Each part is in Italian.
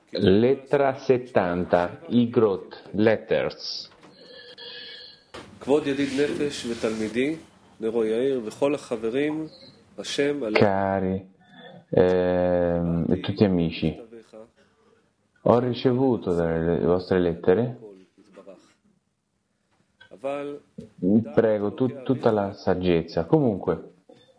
Lettera 70, Igrot, Letters. Cari e tutti amici, ho ricevuto dalle vostre lettere, prego, tutta la saggezza, comunque,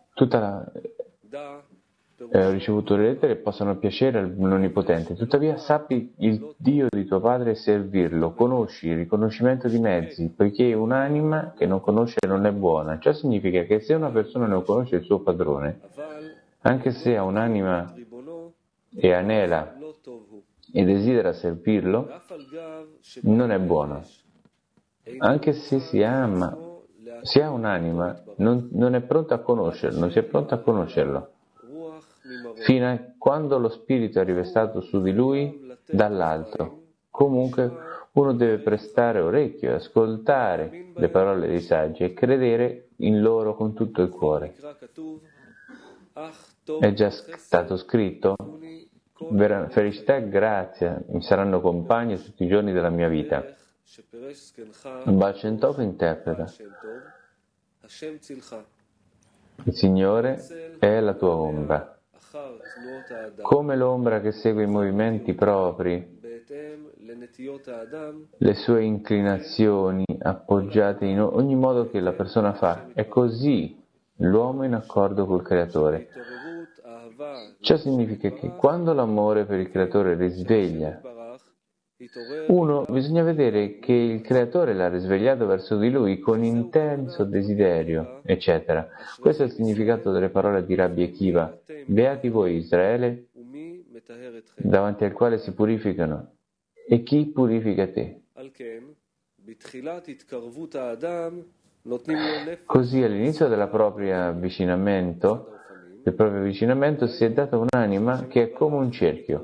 ho ricevuto le lettere che possano piacere all'Onnipotente, tuttavia sappi il Dio di tuo padre e servirlo, conosci il riconoscimento di mezzi, poiché un'anima che non conosce non è buona. Ciò significa che se una persona non conosce il suo padrone, anche se ha un'anima e anela e desidera servirlo, non è buona. Anche se si ama, se ha un'anima, non è pronto a conoscerlo, non si è pronto a conoscerlo. Fino a quando lo spirito è rivestato su di lui dall'alto. Comunque uno deve prestare orecchio e ascoltare le parole dei saggi e credere in loro con tutto il cuore. È già stato scritto: felicità e grazia mi saranno compagni tutti i giorni della mia vita. Baal Shem Tov interpreta: il Signore è la tua ombra. Come l'ombra che segue i movimenti propri, le sue inclinazioni appoggiate in ogni modo che la persona fa, è così l'uomo in accordo col Creatore. Ciò significa che quando l'amore per il Creatore risveglia, bisogna vedere che il Creatore l'ha risvegliato verso di lui con intenso desiderio, eccetera. Questo è il significato delle parole di Rabbi Akiva: beati voi Israele, davanti al quale si purificano, e chi purifica te. Così all'inizio del proprio avvicinamento si è data un'anima che è come un cerchio.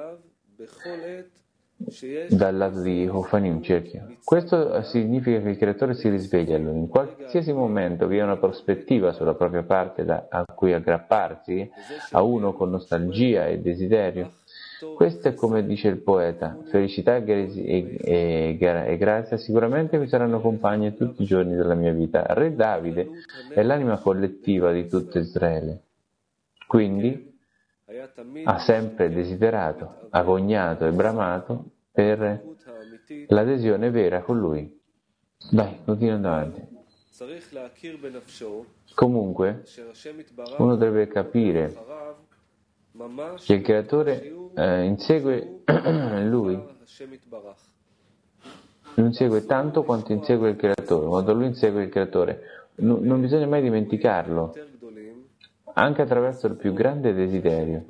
Dal lato di Hofani un cerchio. Questo significa che il Creatore si risveglia a lui. In qualsiasi momento vi è una prospettiva sulla propria parte a cui aggrapparsi, a uno con nostalgia e desiderio. Questo è come dice il poeta: felicità e grazia sicuramente mi saranno compagne tutti i giorni della mia vita. Re Davide è l'anima collettiva di tutto Israele. Quindi ha sempre desiderato, agognato e bramato per l'adesione vera con lui. Dai, continua avanti. Comunque, uno deve capire che il Creatore insegue lui, lo insegue tanto quanto insegue il Creatore, quando lui insegue il Creatore. Non bisogna mai dimenticarlo, anche attraverso il più grande desiderio.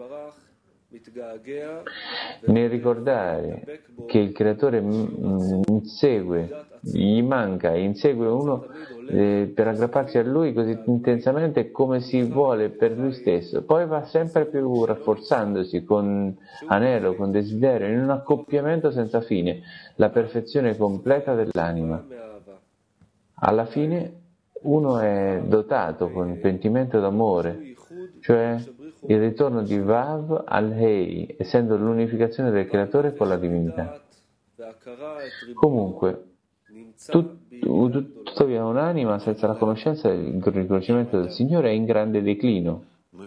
Nel ricordare che il Creatore insegue, gli manca, insegue uno per aggrapparsi a Lui così intensamente come si vuole per Lui stesso, poi va sempre più rafforzandosi con anelo, con desiderio, in un accoppiamento senza fine, la perfezione completa dell'anima. Alla fine uno è dotato con pentimento d'amore, cioè il ritorno di Vav al-Hei, essendo l'unificazione del Creatore con la divinità. Comunque, tuttavia un'anima senza la conoscenza e il riconoscimento del Signore è in grande declino.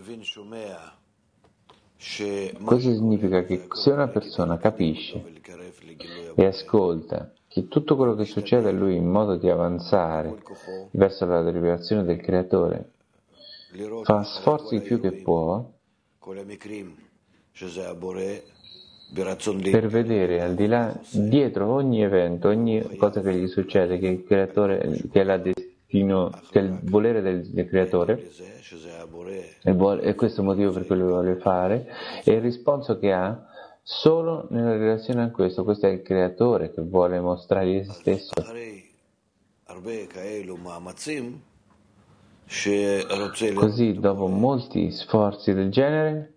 Questo significa che se una persona capisce e ascolta che tutto quello che succede a lui in modo di avanzare verso la rivelazione del Creatore, fa sforzi più che può per vedere al di là, dietro ogni evento, ogni cosa che gli succede, che il Creatore, che è la destino, che è il volere del Creatore, e questo è il motivo per cui lo vuole fare, e il risponso che ha solo nella relazione a questo è il Creatore che vuole mostrare se stesso. Così, dopo molti sforzi del genere,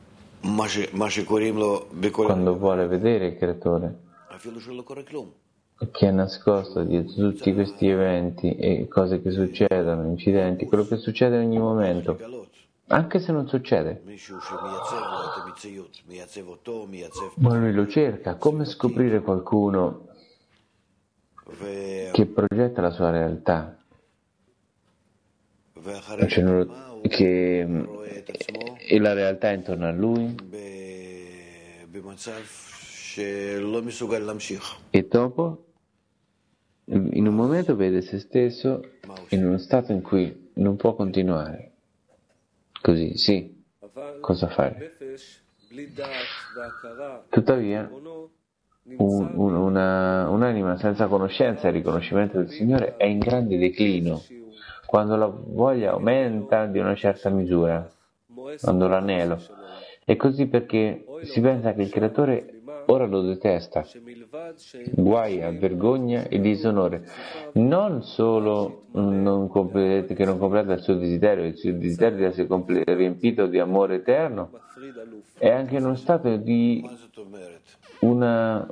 quando vuole vedere il Creatore, che è nascosto dietro tutti questi eventi e cose che succedono, incidenti, quello che succede in ogni momento, anche se non succede. Ma lui lo cerca, come scoprire qualcuno che progetta la sua realtà, che e la realtà è intorno a lui, e dopo in un momento vede se stesso in uno stato in cui non può continuare così, sì, cosa fare? Tuttavia un'anima senza conoscenza e riconoscimento del Signore è in grande declino quando la voglia aumenta di una certa misura, quando l'anelo. E così perché si pensa che il Creatore ora lo detesta, guai a vergogna e disonore, non solo che non completa il suo desiderio di essere riempito di amore eterno, è anche in uno stato di una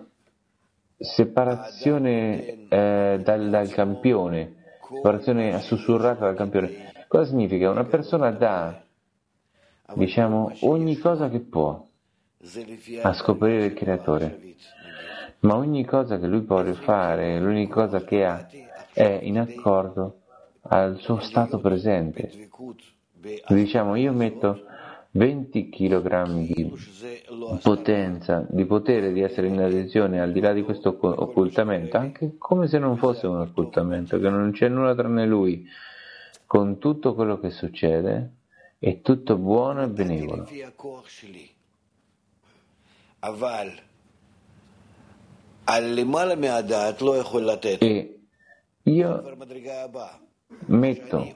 separazione dal campione, separazione sussurrata dal campione. Cosa significa? Una persona dà, diciamo, ogni cosa che può a scoprire il Creatore, ma ogni cosa che lui può fare, l'unica cosa che ha, è in accordo al suo stato presente. Diciamo, io metto 20 kg di potenza, di potere di essere in adesione al di là di questo occultamento, anche come se non fosse un occultamento, che non c'è nulla tranne lui, con tutto quello che succede, è tutto buono e benevolo. E io metto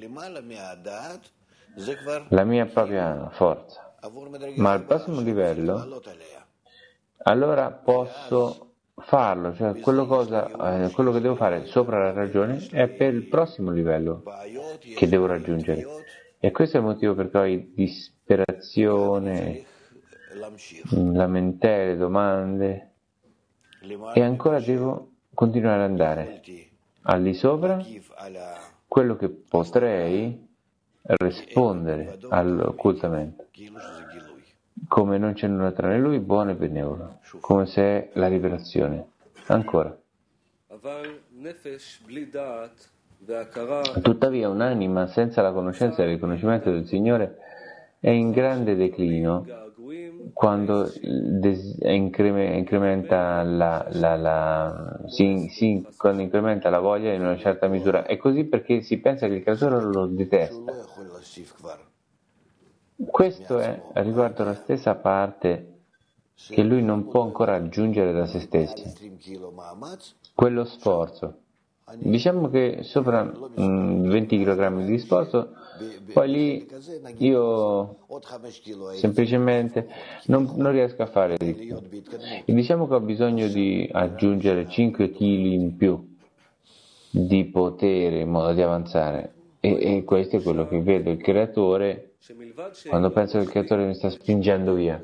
la mia propria forza, ma al prossimo livello allora posso farlo, cioè quello che devo fare sopra la ragione è per il prossimo livello che devo raggiungere. E questo è il motivo per cui disperazione, lamentele, domande, e ancora devo continuare ad andare. Al di sopra, quello che potrei rispondere all'occultamento, come non c'è nulla tranne lui, buono e benevolo, come se è la liberazione. Ancora. Tuttavia un'anima senza la conoscenza e il riconoscimento del Signore è in grande declino quando incrementa quando incrementa la voglia in una certa misura. È così perché si pensa che il Creatore lo detesta. Questo è riguardo la stessa parte che lui non può ancora aggiungere da se stesso, quello sforzo. Diciamo che sopra 20 kg di sforzo, poi lì io semplicemente non riesco a fare di più. E diciamo che ho bisogno di aggiungere 5 kg in più di potere in modo di avanzare. E questo è quello che vedo, il Creatore, quando penso che il Creatore mi sta spingendo via.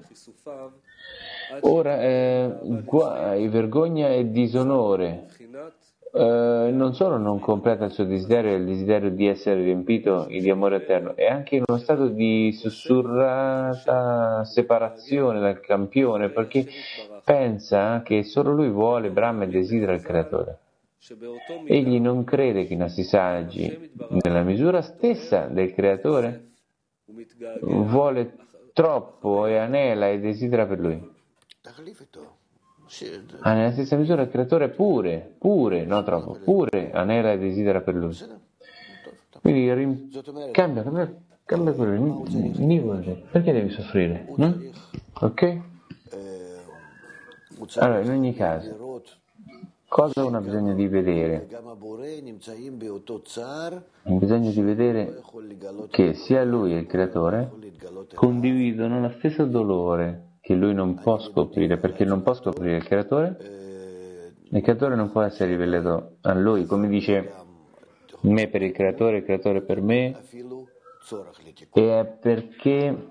Ora, guai, vergogna e disonore. Non solo non completa il suo desiderio, il desiderio di essere riempito di amore eterno, è anche in uno stato di sussurrata separazione dal campione, perché pensa che solo lui vuole, brama e desidera il Creatore. Egli non crede che i nostri saggi, nella misura stessa del Creatore, vuole troppo e anela e desidera per lui. Nella stessa misura il Creatore pure, non troppo, pure anela e desidera per lui. Quindi cambia quello, perché devi soffrire? Ok? Allora, in ogni caso, cosa uno ha bisogno di vedere? Ha bisogno di vedere che sia lui e il Creatore condividono lo stesso dolore che lui non può scoprire, perché non può scoprire il Creatore non può essere rivelato a lui, come dice me per il Creatore per me, e è perché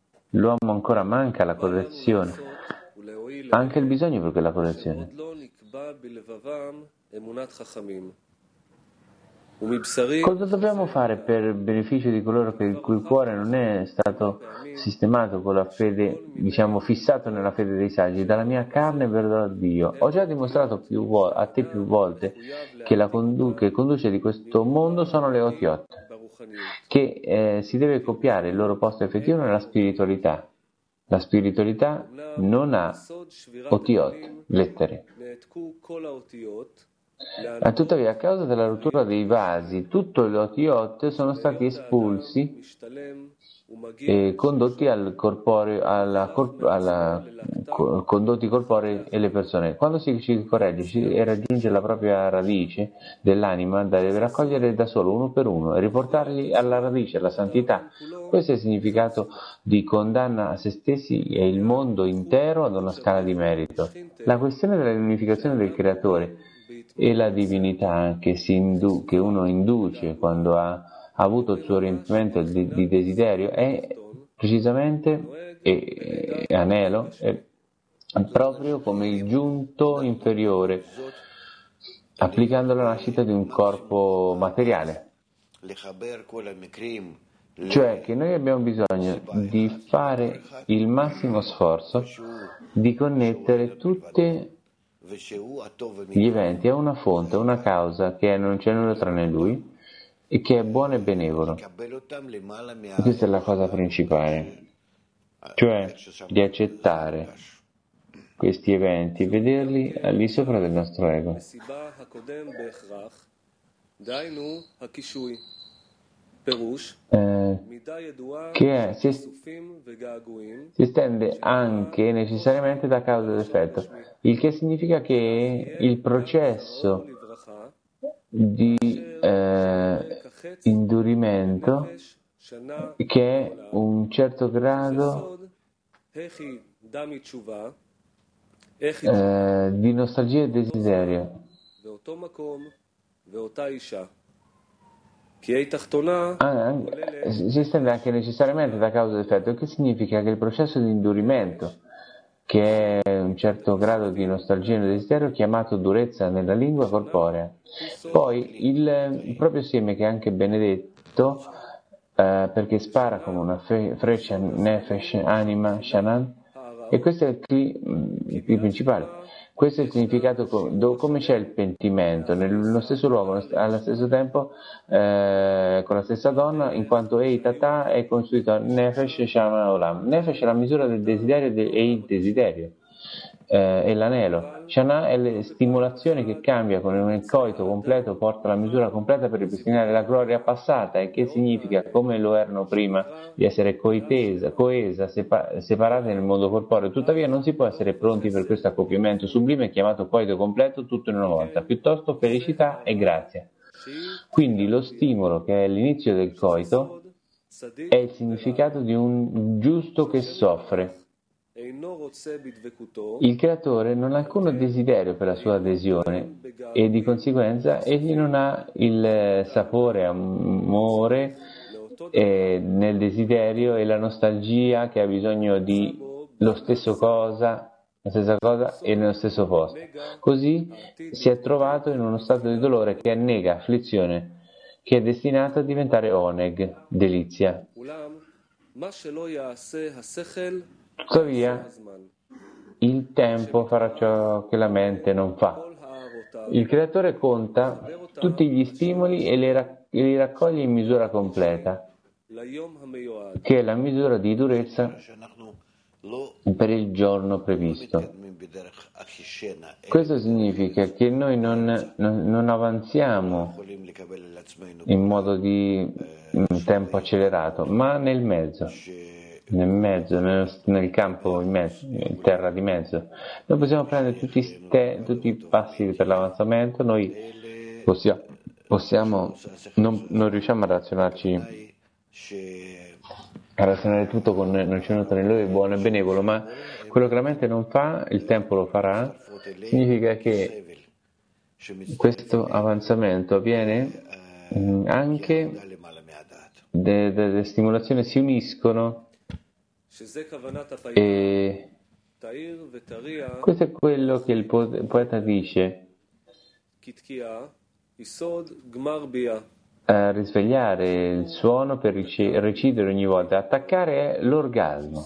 l'uomo ancora manca la correzione, ha anche il bisogno per quella correzione, Cosa dobbiamo fare per beneficio di coloro che il cui cuore non è stato sistemato con la fede, diciamo fissato nella fede dei saggi? Dalla mia carne verrò a Dio. Ho già dimostrato a te più volte che che conduce di questo mondo sono le otiot, che si deve copiare il loro posto effettivo nella spiritualità. La spiritualità non ha otiot, lettere. Tuttavia, a causa della rottura dei vasi, tutti gli otiot sono stati espulsi e condotti condotti corporei e le persone. Quando si corregge e raggiunge la propria radice dell'anima, deve raccogliere da solo, uno per uno, e riportarli alla radice, alla santità. Questo è il significato di condanna a se stessi e il mondo intero ad una scala di merito. La questione dell'unificazione del creatore e la divinità che uno induce quando ha avuto il suo riempimento di desiderio è precisamente anelo è proprio come il giunto inferiore, applicando la nascita di un corpo materiale. Cioè che noi abbiamo bisogno di fare il massimo sforzo di connettere tutti gli eventi a una fonte, a una causa che non c'è nulla tranne lui e che è buono e benevolo. E questa è la cosa principale, cioè di accettare questi eventi e vederli al di sopra del nostro ego. Si estende anche necessariamente da causa ed effetto, il che significa che il processo di indurimento, che è un certo grado di nostalgia e desiderio, si estende anche necessariamente da causa ed effetto, il che significa che il processo di indurimento, che è un certo grado di nostalgia e desiderio, chiamato durezza nella lingua corporea. Poi il proprio seme, che è anche benedetto, perché spara come una freccia nefesh, anima, shanan, e questo è il principale. Questo è il significato, come c'è il pentimento, nello stesso luogo, allo stesso tempo, con la stessa donna, in quanto Tata è costruito Nefesh Shama Olam. Nefesh è la misura del desiderio e il desiderio, è l'anelo. Shana è la stimolazione che cambia con il coito completo, porta la misura completa per ripristinare la gloria passata, e che significa, come lo erano prima, di essere coesa, separate nel mondo corporeo. Tuttavia non si può essere pronti per questo accoppiamento sublime chiamato coito completo tutto in una volta, piuttosto felicità e grazia. Quindi lo stimolo, che è l'inizio del coito, è il significato di un giusto che soffre. Il creatore non ha alcun desiderio per la sua adesione e di conseguenza egli non ha il sapore, amore nel desiderio e la nostalgia che ha bisogno di la stessa cosa e nello stesso posto. Così si è trovato in uno stato di dolore che annega, afflizione, che è destinato a diventare oneg, delizia. Tuttavia, il tempo farà ciò che la mente non fa. Il creatore conta tutti gli stimoli e li raccoglie in misura completa, che è la misura di durezza per il giorno previsto. Questo significa che noi non avanziamo in modo di tempo accelerato, ma nel mezzo, nel campo in mezzo, in terra di mezzo. Noi possiamo prendere tutti i passi per l'avanzamento, noi non riusciamo a razionare tutto con non c'è nulla tra noi buono e benevolo, ma quello che la mente non fa, il tempo lo farà. Significa che questo avanzamento avviene anche delle stimolazioni si uniscono e Questo è quello che il poeta dice, risvegliare il suono per recidere ogni volta. Attaccare è l'orgasmo.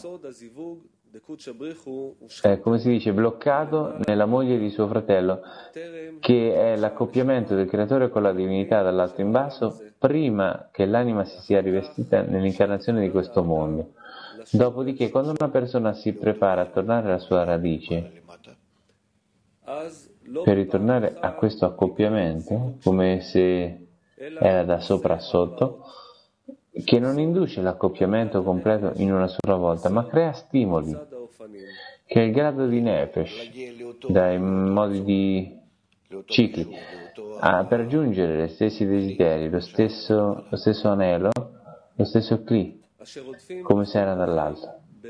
Come si dice, bloccato nella moglie di suo fratello, che è l'accoppiamento del creatore con la divinità dall'alto in basso, prima che l'anima si sia rivestita nell'incarnazione di questo mondo. Dopodiché, quando una persona si prepara a tornare alla sua radice, per ritornare a questo accoppiamento, come se era da sopra a sotto, che non induce l'accoppiamento completo in una sola volta, ma crea stimoli, che è il grado di Nefesh, dai modi di cicli, per raggiungere gli stessi desideri, lo stesso anelo, lo stesso Kli, come se era dall'alto.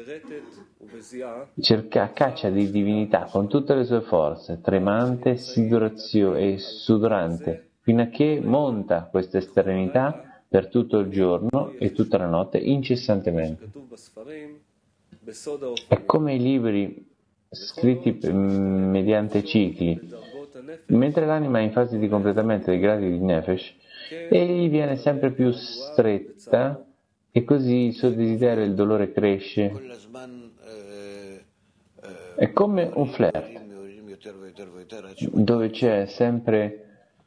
Cerca caccia di divinità con tutte le sue forze, tremante e sudorante, fino a che monta questa esternità per tutto il giorno e tutta la notte incessantemente. È come i libri scritti mediante cicli. Mentre l'anima è in fase di completamento dei gradi di Nefesh, egli viene sempre più stretta e così il suo desiderio e il dolore cresce. È come un flirt, dove c'è sempre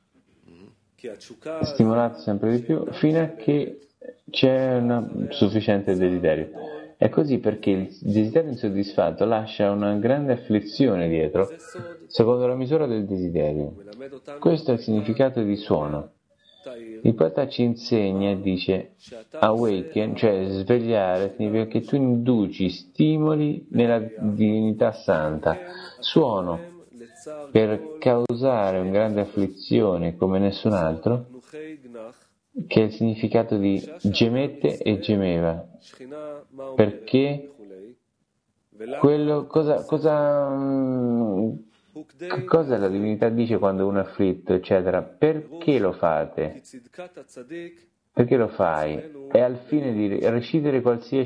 stimolato sempre di più fino a che c'è un sufficiente desiderio. È così perché il desiderio insoddisfatto lascia una grande afflizione dietro, secondo la misura del desiderio. Questo è il significato di suono. Il poeta ci insegna e dice awaken, cioè svegliare, significa che tu induci stimoli nella divinità santa. Suono per causare una grande afflizione come nessun altro, che è il significato di gemette e gemeva, perché quello cosa la divinità dice quando uno è afflitto, eccetera? Perché lo fate? Perché lo fai? È al fine di recidere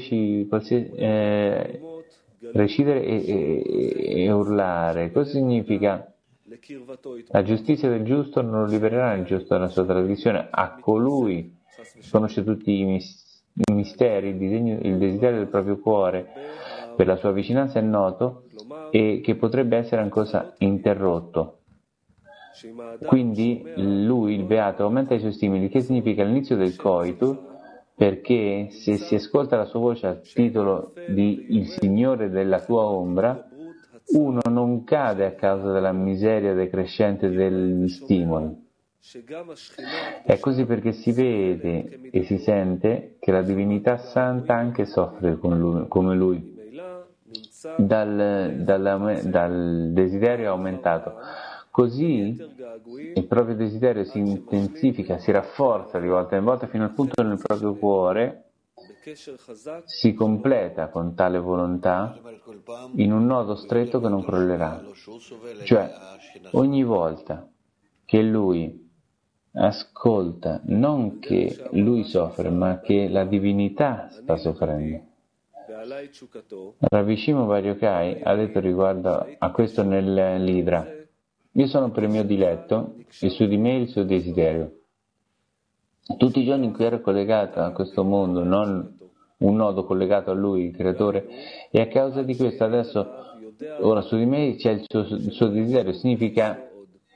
recidere e urlare. Cosa significa? La giustizia del giusto non lo libererà il giusto dalla sua tradizione. A colui che conosce tutti i misteri, il desiderio del proprio cuore per la sua vicinanza è noto e che potrebbe essere ancora interrotto. Quindi lui, il beato, aumenta i suoi stimoli, che significa l'inizio del coito, perché se si ascolta la sua voce al titolo di il Signore della tua ombra, uno non cade a causa della miseria decrescente degli stimoli. È così perché si vede e si sente che la divinità santa anche soffre come lui, dal desiderio aumentato. Così il proprio desiderio si intensifica, si rafforza di volta in volta fino al punto che nel proprio cuore si completa con tale volontà in un nodo stretto che non crollerà. Cioè, ogni volta che lui ascolta, non che lui soffre, ma che la divinità sta soffrendo. Rabbi Shimon Bar Yochai ha detto riguardo a questo nell'Idra: io sono per il mio diletto e su di me il suo desiderio. Tutti i giorni in cui ero collegato a questo mondo, non un nodo collegato a lui, il creatore, e a causa di questo adesso, ora su di me c'è il suo desiderio, significa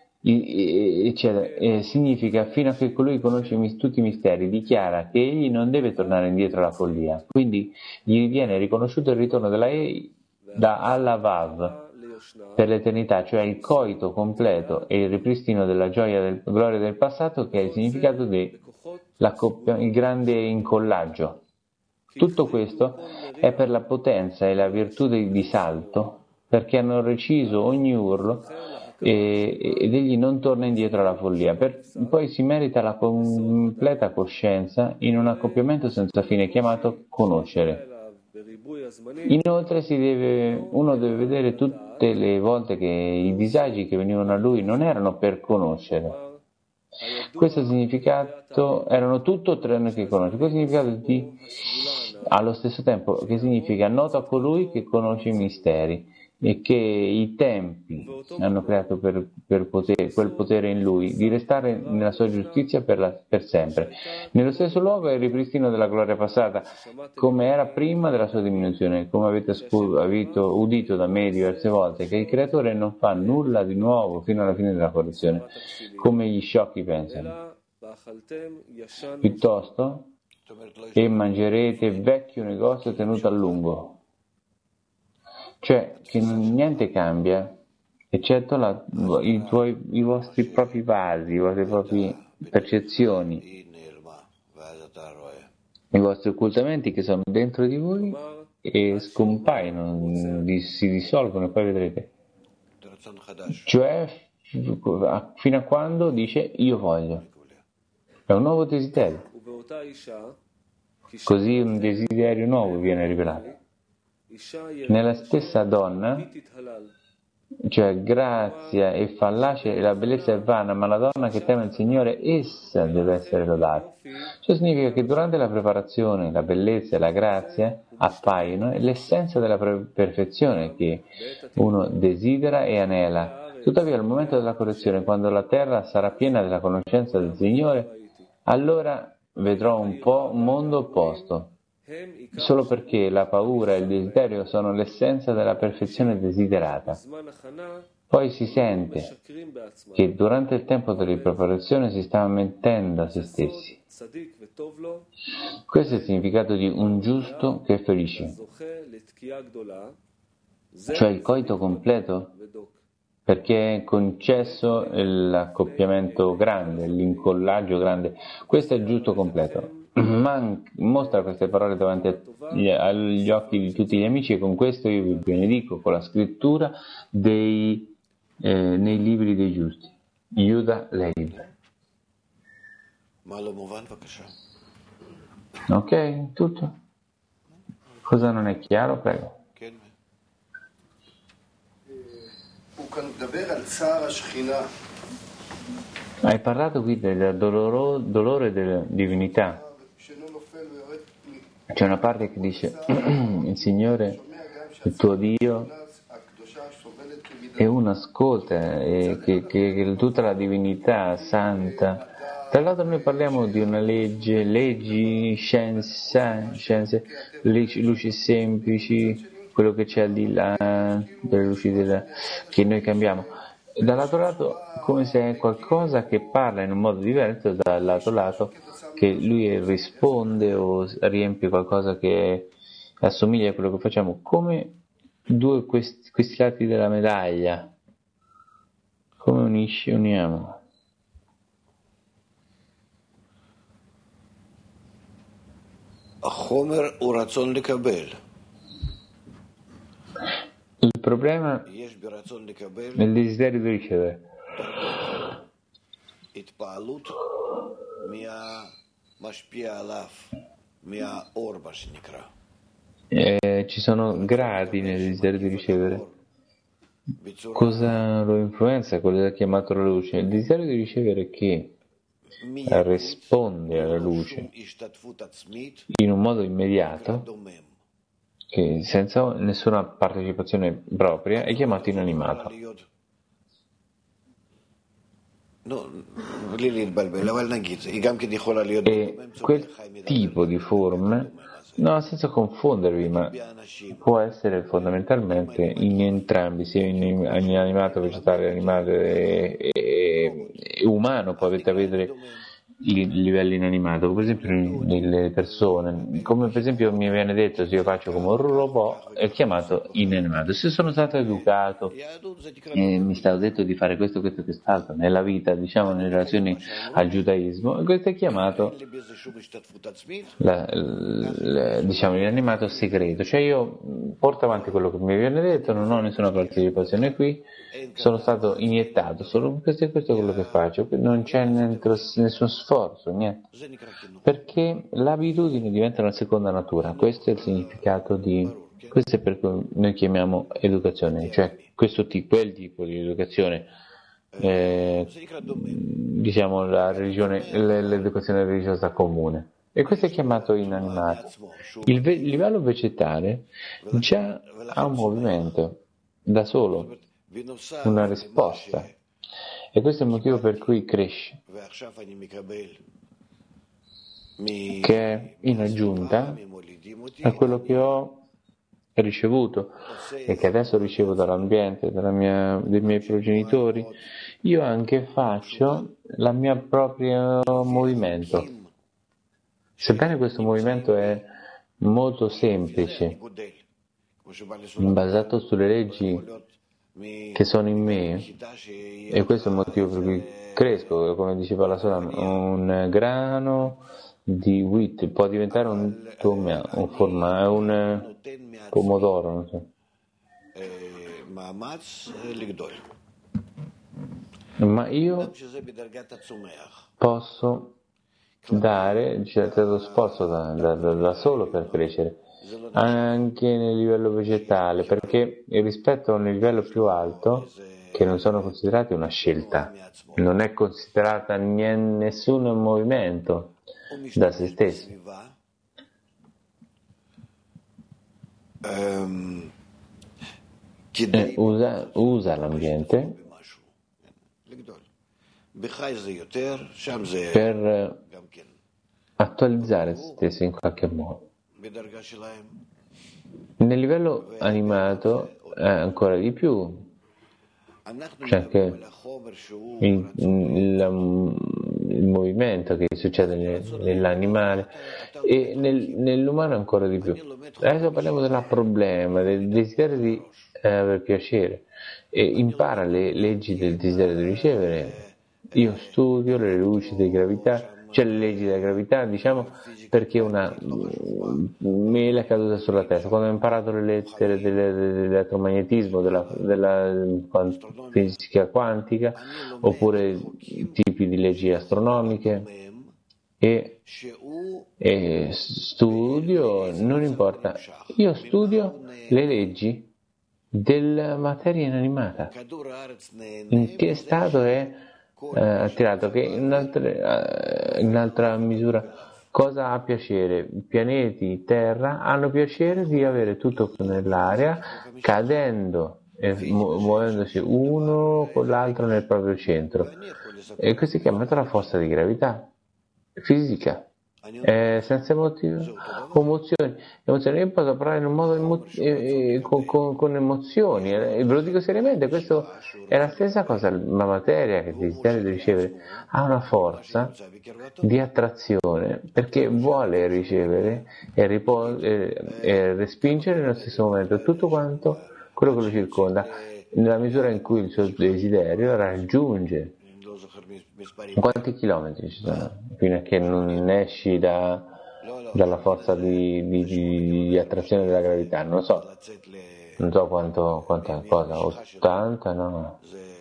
fino a che colui conosce tutti i misteri, dichiara che egli non deve tornare indietro alla follia, quindi gli viene riconosciuto il ritorno della da alla Vav per l'eternità, cioè il coito completo e il ripristino della gloria del passato, che è il significato del grande incollaggio. Tutto questo è per la potenza e la virtù di salto, perché hanno reciso ogni urlo ed egli non torna indietro alla follia. Poi si merita la completa coscienza in un accoppiamento senza fine chiamato conoscere. Inoltre uno deve vedere tutte le volte che i disagi che venivano a lui non erano per conoscere. Questo significato erano tutto tranne che conoscere. Questo significato allo stesso tempo che significa noto a colui che conosce i misteri e che i tempi hanno creato quel potere in lui di restare nella sua giustizia per sempre. Nello stesso luogo è il ripristino della gloria passata, come era prima della sua diminuzione, come avete udito da me diverse volte, che il creatore non fa nulla di nuovo fino alla fine della correzione, come gli sciocchi pensano. Piuttosto, e mangerete vecchio negozio tenuto a lungo. Cioè che niente cambia, eccetto i vostri propri vasi, le vostre proprie percezioni, i vostri occultamenti che sono dentro di voi e scompaiono, si dissolvono e poi vedrete. Cioè, fino a quando dice io voglio. È un nuovo desiderio. Così un desiderio nuovo viene rivelato. Nella stessa donna, cioè grazia e fallace e la bellezza è vana, ma la donna che teme il Signore, essa deve essere lodata. Ciò significa che durante la preparazione la bellezza e la grazia appaiono e l'essenza della perfezione che uno desidera e anela. Tuttavia al momento della correzione, quando la terra sarà piena della conoscenza del Signore, allora vedrò un mondo opposto. Solo perché la paura e il desiderio sono l'essenza della perfezione desiderata. Poi si sente che durante il tempo della preparazione si sta mentendo a se stessi. Questo è il significato di un giusto che è felice, cioè il coito completo, perché è concesso l'accoppiamento grande, l'incollaggio grande. Questo è il giusto completo. Mostra queste parole davanti agli occhi di tutti gli amici e con questo io vi benedico con la scrittura nei libri dei giusti. Yuda Leib. Ok, tutto? Cosa non è chiaro? Prego. Hai parlato qui del dolore della divinità. C'è una parte che dice il Signore, il tuo Dio, e uno ascolta che tutta la divinità santa. Tra l'altro noi parliamo di una leggi, scienze, luci semplici, quello che c'è al di là, delle luci che noi cambiamo. Dall'altro lato, come se è qualcosa che parla in un modo diverso dall'altro lato, che lui risponde o riempie qualcosa che assomiglia a quello che facciamo, come questi lati della medaglia. Come uniamo? Il problema è il desiderio di ricevere. Ci sono gradi nel desiderio di ricevere. Cosa lo influenza? Quello che è chiamato la luce. Il desiderio di ricevere che risponde alla luce in un modo immediato, che senza nessuna partecipazione propria, è chiamato inanimato. E quel tipo di forma, no, senza confondervi, ma può essere fondamentalmente in entrambi, sia in animato, vegetale, animale e umano, poi avete a vedere i livelli inanimato, per esempio nelle persone, come per esempio mi viene detto se io faccio come un robot è chiamato inanimato. Se sono stato educato e mi è stato detto di fare questo e quest'altro nella vita, diciamo nelle relazioni al giudaismo, questo è chiamato diciamo l'inanimato segreto, cioè io porto avanti quello che mi viene detto, non ho nessuna partecipazione qui, sono stato iniettato solo questo è quello che faccio, non c'è nessun sforzo, niente, perché l'abitudine diventa una seconda natura. Questo è il significato questo è per cui noi chiamiamo educazione, cioè quel tipo di educazione, diciamo l'educazione religiosa comune, e questo è chiamato inanimato. Il livello vegetale già ha un movimento, da solo una risposta. E questo è il motivo per cui cresce, che è in aggiunta a quello che ho ricevuto e che adesso ricevo dall'ambiente, dei miei progenitori. Io anche faccio il mio proprio movimento, sebbene questo movimento è molto semplice, basato sulle leggi che sono in me, e questo è il motivo per cui cresco. Come diceva la sorella, un grano di wheat può diventare un pomodoro, non so. Ma io posso dare certo sforzo da solo per crescere, anche nel livello vegetale, perché rispetto a un livello più alto, che non sono considerati una scelta, non è considerata nessun movimento da se stessi. Usa l'ambiente per attualizzare se stessi in qualche modo. Nel livello animato ancora di più, cioè che il movimento che succede nell'animale e nell'umano ancora di più. Adesso parliamo del problema, del desiderio di aver piacere, e impara le leggi del desiderio di ricevere. Io studio le luci di gravità, cioè le leggi della gravità, diciamo, perché una mela è caduta sulla testa. Quando ho imparato le lettere dell'elettromagnetismo, della fisica quantica, oppure tipi di leggi astronomiche, e studio, non importa, io studio le leggi della materia inanimata, in che stato è attirato, che in altra misura cosa ha piacere. I pianeti Terra hanno piacere di avere tutto nell'aria, cadendo e muovendosi uno con l'altro nel proprio centro, e questo è chiamato la forza di gravità fisica. Senza emozioni. Io posso parlare in un modo con emozioni, ve lo dico seriamente, questo è la stessa cosa. La materia che desidera di ricevere ha una forza di attrazione perché vuole ricevere e respingere nello stesso momento tutto quanto quello che lo circonda, nella misura in cui il suo desiderio raggiunge. Quanti chilometri ci sono fino a che non esci dalla forza di attrazione della gravità? Non so quanta cosa, 80? No,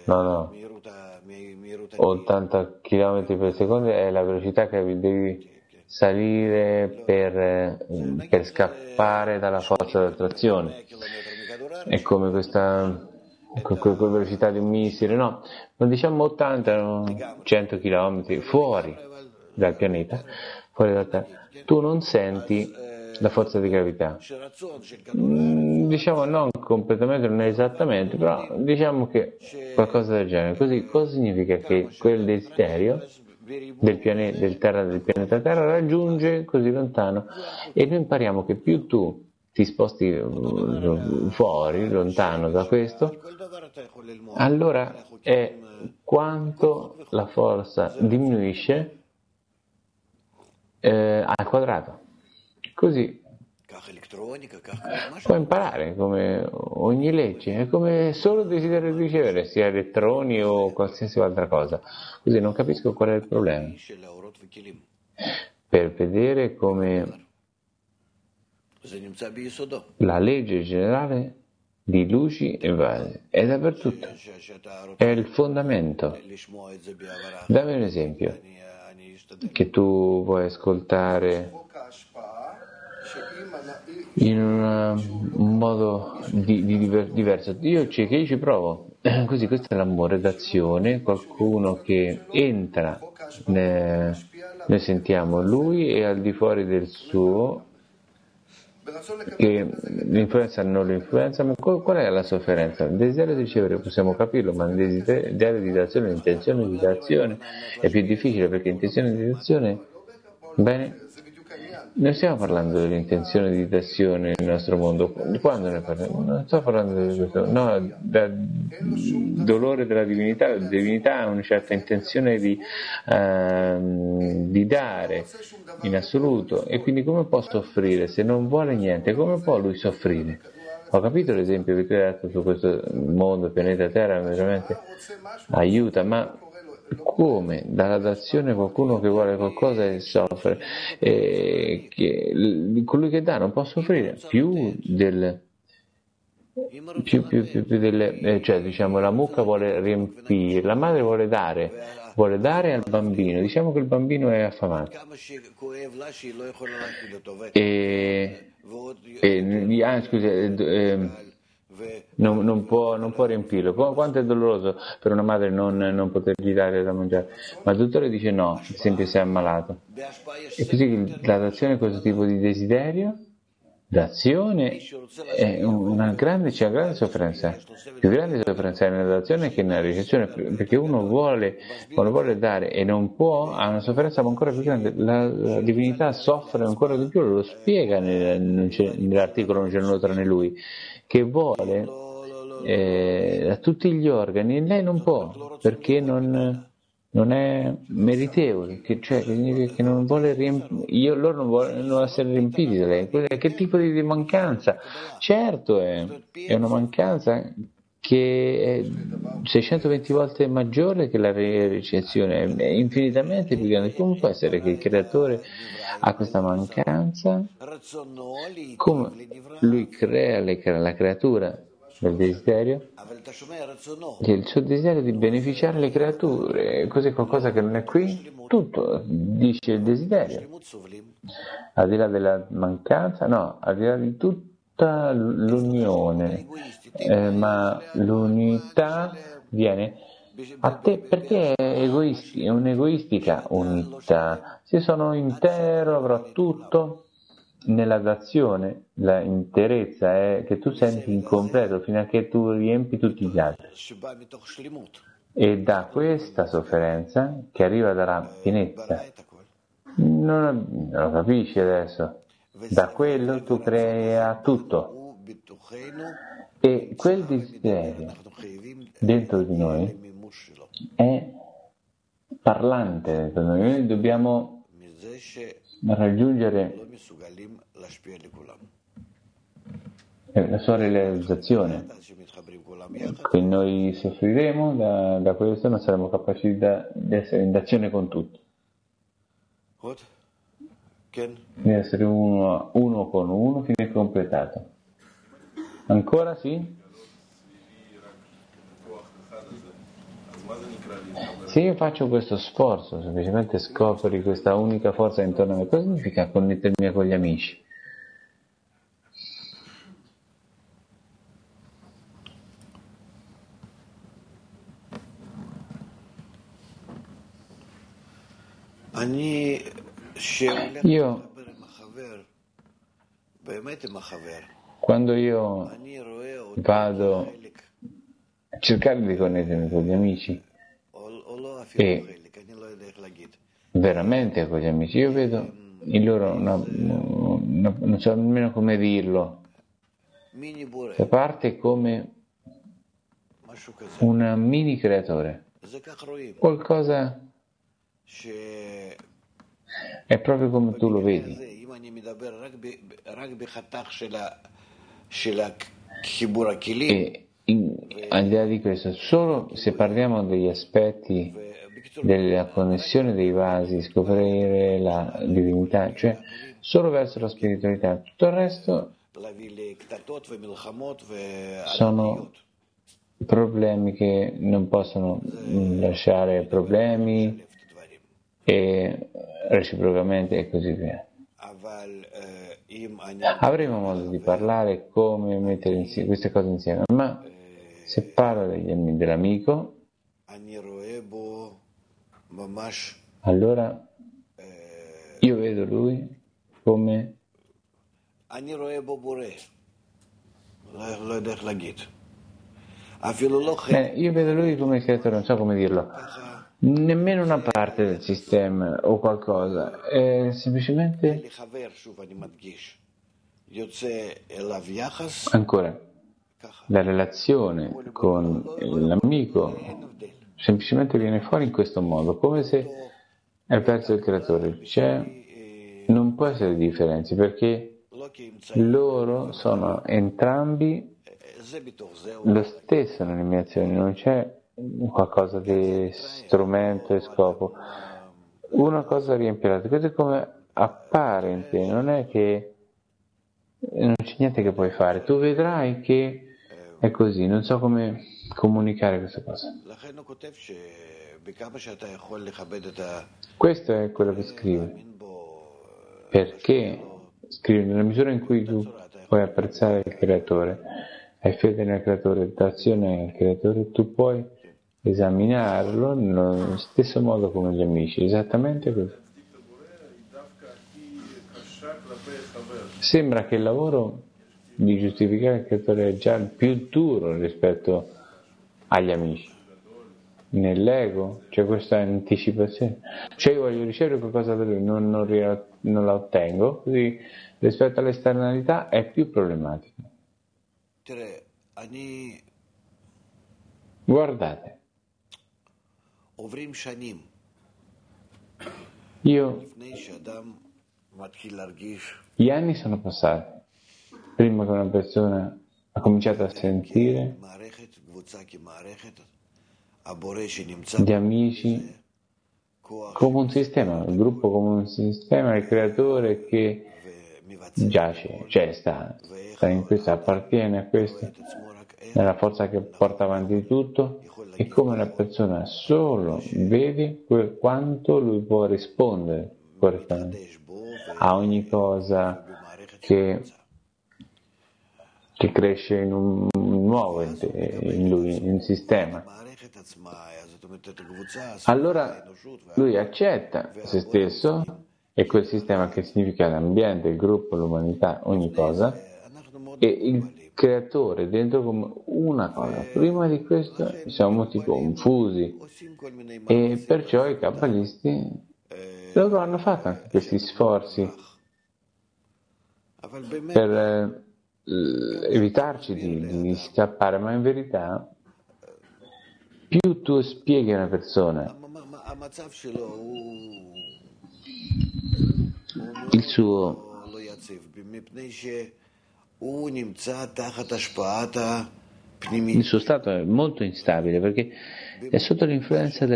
80 km per secondo è la velocità che devi salire per scappare dalla forza di attrazione. È come questa velocità di un missile, no, non diciamo 80, 100 km fuori dal pianeta, fuori dalla Terra, tu non senti la forza di gravità. Diciamo non completamente, non è esattamente, però diciamo che qualcosa del genere. Così cosa significa? Che quel desiderio del pianeta Terra raggiunge così lontano, e noi impariamo che più tu ti sposti fuori, lontano da questo, allora è quanto la forza diminuisce al quadrato. Così puoi imparare come ogni legge, è come solo desiderio di ricevere, sia elettroni o qualsiasi altra cosa. Così non capisco qual è il problema. Per vedere come la legge generale di luci e vasi è dappertutto, è il fondamento. Dammi un esempio che tu vuoi ascoltare in un modo diverso. Io ci provo. Così, questo è l'amore d'azione, qualcuno che entra, noi sentiamo lui, e al di fuori del suo che l'influenza non l'influenza, ma qual è la sofferenza? Il desiderio di ricevere possiamo capirlo, ma il desiderio di dazione, l'intenzione di dazione è più difficile, perché l'intenzione di dazione, bene, non stiamo parlando dell'intenzione di dazione nel nostro mondo. Quando ne parliamo? Non sto parlando di questo, no, da dolore della divinità. La divinità ha una certa intenzione di dare in assoluto, e quindi come può soffrire se non vuole niente? Come può lui soffrire? Ho capito l'esempio che tu hai dato su questo mondo, pianeta Terra, veramente aiuta, ma come dalla dazione qualcuno che vuole qualcosa e soffre, colui che dà non può soffrire più delle, cioè diciamo la mucca vuole riempire, la madre vuole dare al bambino, diciamo che il bambino è affamato scusa, non può riempirlo. Quanto è doloroso per una madre non potergli dare da mangiare, ma il dottore dice no, ad esempio se è ammalato. E così la dazione è questo tipo di desiderio d'azione, è c'è una grande sofferenza, più grande sofferenza nella dazione che nella ricezione, perché uno vuole dare e non può, ha una sofferenza ancora più grande. La divinità soffre ancora di più, lo spiega nell'articolo Non c'è nulla tranne lui, che vuole a tutti gli organi, e lei non può, perché non è meritevole, cioè che significa che non vuole loro non vogliono essere riempiti da lei. Che tipo di mancanza? Certo è una mancanza che è 620 volte maggiore che la ricezione, è infinitamente più grande. Come può essere che il creatore ha questa mancanza? Come lui crea la creatura del desiderio, che il suo desiderio di beneficiare le creature, così qualcosa che non è qui, tutto dice il desiderio, al di là della mancanza, no, al di là di tutta l'unione, ma l'unità viene a te perché è un'egoistica unità. Se sono intero avrò tutto. Nella dazione la interezza è che tu senti incompleto fino a che tu riempi tutti gli altri, e da questa sofferenza che arriva dalla pienezza non lo capisci adesso, da quello tu crea tutto, e quel desiderio dentro di noi è parlante dentro di noi. Noi dobbiamo raggiungere la sua realizzazione. Quindi noi soffriremo da questo, non saremo capaci di essere in dazione con tutti, di essere uno con uno fino a completato. Ancora sì? Se io faccio questo sforzo, semplicemente scopri questa unica forza intorno a me, cosa significa connettermi con gli amici? Io, quando io vado a cercare di connettermi con gli amici, e veramente con gli amici, io vedo in loro non so nemmeno come dirlo, fa parte come un mini creatore, qualcosa, è proprio come tu lo vedi. E al di là di questo, solo se parliamo degli aspetti della connessione dei vasi, scoprire la divinità, cioè solo verso la spiritualità, tutto il resto sono problemi che non possono lasciare problemi, e reciprocamente e così via. Avremo modo di parlare come mettere insieme queste cose insieme, ma se parlo dell'amico, allora io vedo lui come Io vedo lui come creatore, non so come dirlo, nemmeno una parte del sistema o qualcosa, è semplicemente ancora la relazione con l'amico semplicemente viene fuori in questo modo, come se è perso il creatore. Non può essere differenze perché loro sono entrambi lo stesso nell'eliminazione, non c'è qualcosa di strumento e scopo. Una cosa riempie l'altra, questo è come appare in te, non è che non c'è niente che puoi fare, tu vedrai che è così, non so come comunicare questa cosa. Questo è quello che scrive, perché scrive nella misura in cui tu puoi apprezzare il creatore, hai fede nel creatore, d'azione al creatore, tu puoi esaminarlo nello stesso modo come gli amici, esattamente così. Sembra che il lavoro di giustificare il creatore è già più duro rispetto agli amici. Nell'ego c'è questa anticipazione, cioè io voglio ricevere qualcosa da lui, non la ottengo, così rispetto all'esternalità è più problematico. Guardate, gli anni sono passati prima che una persona ha cominciato a sentire gli amici come un sistema, il gruppo come un sistema, il creatore che giace, cioè sta in questo, appartiene a questo, nella forza che porta avanti tutto, e come la persona solo vede quanto lui può rispondere correttamente a ogni cosa che cresce in un nuovo in lui, in un sistema. Allora lui accetta se stesso e quel sistema, che significa l'ambiente, il gruppo, l'umanità, ogni cosa, e il creatore dentro come una cosa. Prima di questo siamo molti confusi e perciò i kabbalisti loro hanno fatto anche questi sforzi per evitarci di scappare, ma in verità più tu spieghi a una persona il suo stato è molto instabile perché è sotto l'influenza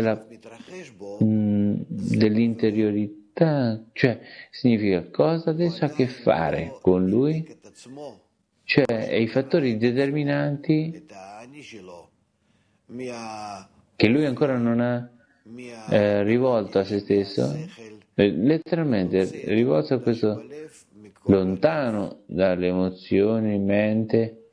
dell'interiorità, cioè significa cosa adesso ha a che fare con lui, cioè i fattori determinanti che lui ancora non ha rivolto a se stesso, letteralmente rivolto a questo lontano dalle emozioni, mente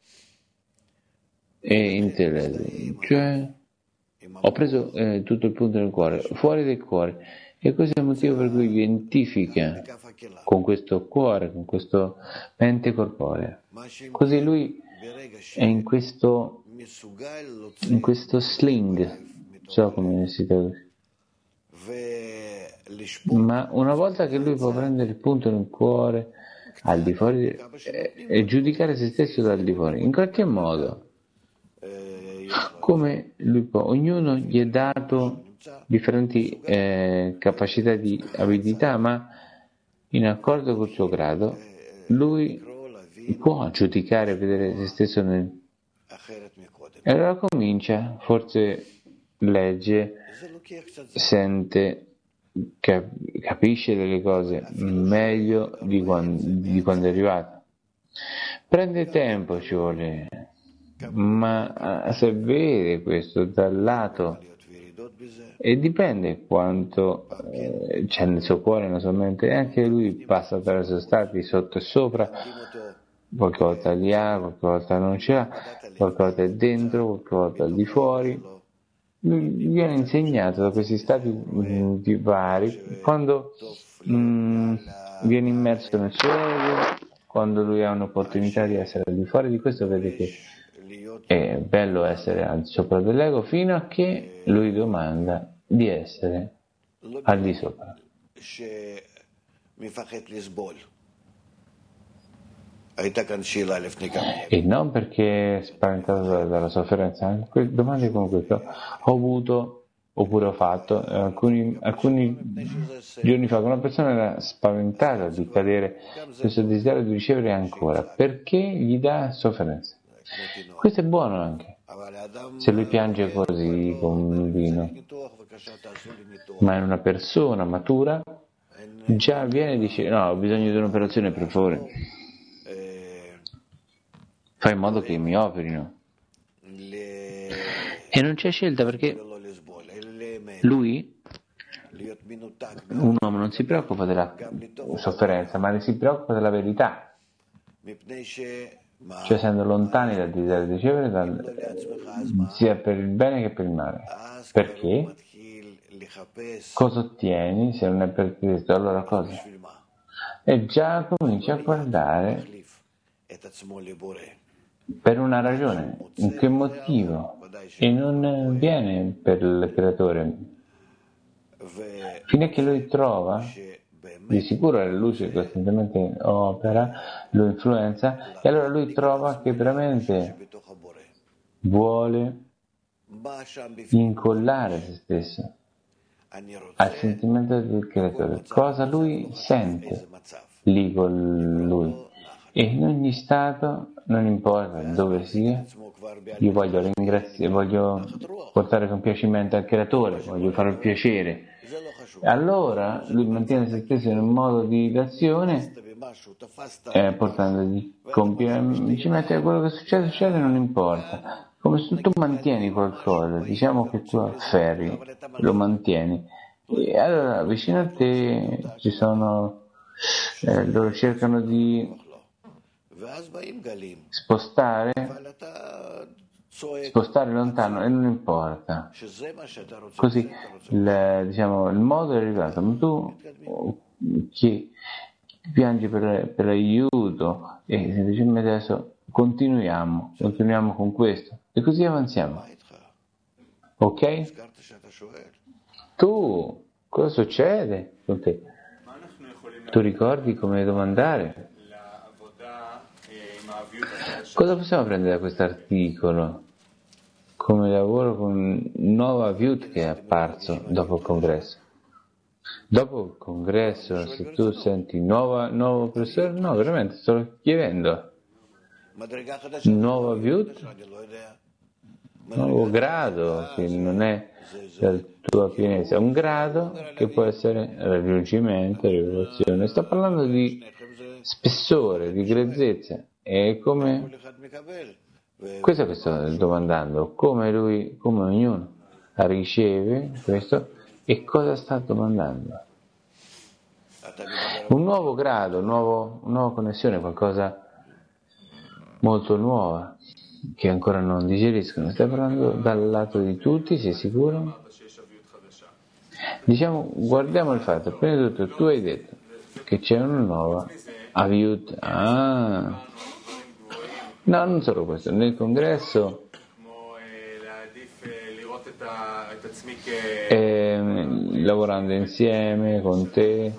e intelletto, cioè ho preso tutto il punto nel cuore, fuori del cuore, e questo è il motivo per cui identifica con questo cuore, con questo mente corporea. Così lui è in questo sling, so come si traduce. Ma una volta che lui può prendere il punto nel cuore, al di fuori, e giudicare se stesso dal di fuori, in qualche modo, come lui può, ognuno gli è dato differenti capacità di abilità, ma in accordo col suo grado, lui può giudicare e vedere se stesso e allora comincia, forse legge, sente, capisce delle cose meglio di quando è arrivato. Prende tempo, ci vuole, ma se vede questo dal lato, e dipende quanto c'è nel suo cuore, nella sua mente, e anche lui passa attraverso stati sotto e sopra, qualche volta li ha, qualche volta non ce l'ha, qualche volta è dentro, qualche volta è di fuori. Viene insegnato da questi stati vari quando viene immerso nel suo ego, quando lui ha un'opportunità di essere al di fuori di questo, vede che è bello essere al di sopra dell'ego, fino a che lui domanda di essere al di sopra. E non perché è spaventato dalla sofferenza. Domande come questa ho avuto oppure ho fatto alcuni giorni fa, una persona era spaventata di cadere questo desiderio di ricevere ancora perché gli dà sofferenza. Questo è buono anche se lui piange così con un vino, ma è una persona matura, già viene e dice no, ho bisogno di un'operazione, per favore, fai in modo che mi operino. E non c'è scelta, perché lui, un uomo, non si preoccupa della sofferenza, ma si preoccupa della verità, cioè essendo lontani dal desiderio di ricevere, sia per il bene che per il male. Perché? Cosa ottieni se non è per Cristo? Allora cosa? E già cominci a guardare per una ragione, in che motivo, e non viene per il creatore. Fino a che lui trova, di sicuro la luce costantemente opera, lo influenza, e allora lui trova che veramente vuole incollare se stesso al sentimento del creatore. Cosa lui sente lì con lui, e in ogni stato, non importa dove sia, io voglio ringraziare, voglio portare compiacimento al creatore, voglio fare il piacere. Allora lui mantiene se stesso in un modo di azione, portandogli compiacimento, e quello che succede non importa. Come se tu mantieni qualcosa, diciamo che tu afferri, lo mantieni, e allora vicino a te ci sono, loro cercano di spostare lontano, e non importa. Così il modo è arrivato, ma tu che piangi per aiuto, e semplicemente adesso continuiamo con questo, e così avanziamo. Ok? Tu, cosa succede con te? Tu ricordi come domandare? Cosa possiamo prendere da questo articolo come lavoro con Nova Vyut che è apparso dopo il congresso? Dopo il congresso, se tu senti nuovo professore, no, veramente, sto chiedendo. Nuova Vyut, nuovo grado, che non è la tua pienezza, è un grado che può essere raggiungimento, rivelazione. Sto parlando di spessore, di grezzezza. E come questo che sto domandando, come ognuno riceve questo, e cosa sta domandando? Un nuovo grado, una nuova connessione, qualcosa molto nuova che ancora non digeriscono. Stai parlando dal lato di tutti, sei sicuro? Diciamo, guardiamo il fatto, prima di tutto tu hai detto che c'è una nuova Avyut. No, non solo questo, nel congresso lavorando insieme con te,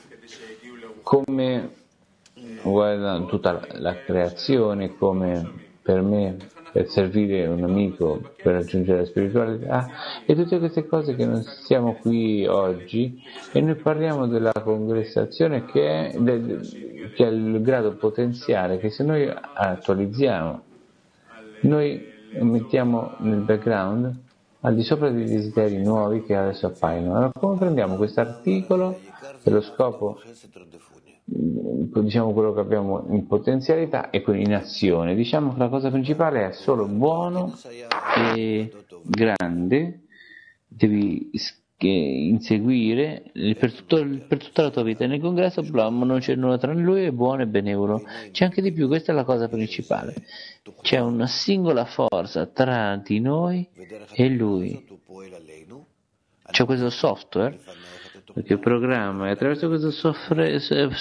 come guardando tutta la creazione, come per me, per servire un amico, per raggiungere la spiritualità, e tutte queste cose che non siamo qui oggi, e noi parliamo della congressazione che è il grado potenziale che se noi attualizziamo, noi mettiamo nel background al di sopra dei desideri nuovi che adesso appaiono. Allora, come prendiamo questo articolo dello scopo, diciamo quello che abbiamo in potenzialità e quello in azione? Diciamo che la cosa principale è solo buono e grande, devi inseguire per tutta la tua vita. Nel congresso Brahma non c'è nulla tranne lui, è buono e benevolo. C'è anche di più, questa è la cosa principale. C'è una singola forza tra di noi e lui. C'è questo software che programma, e attraverso questo software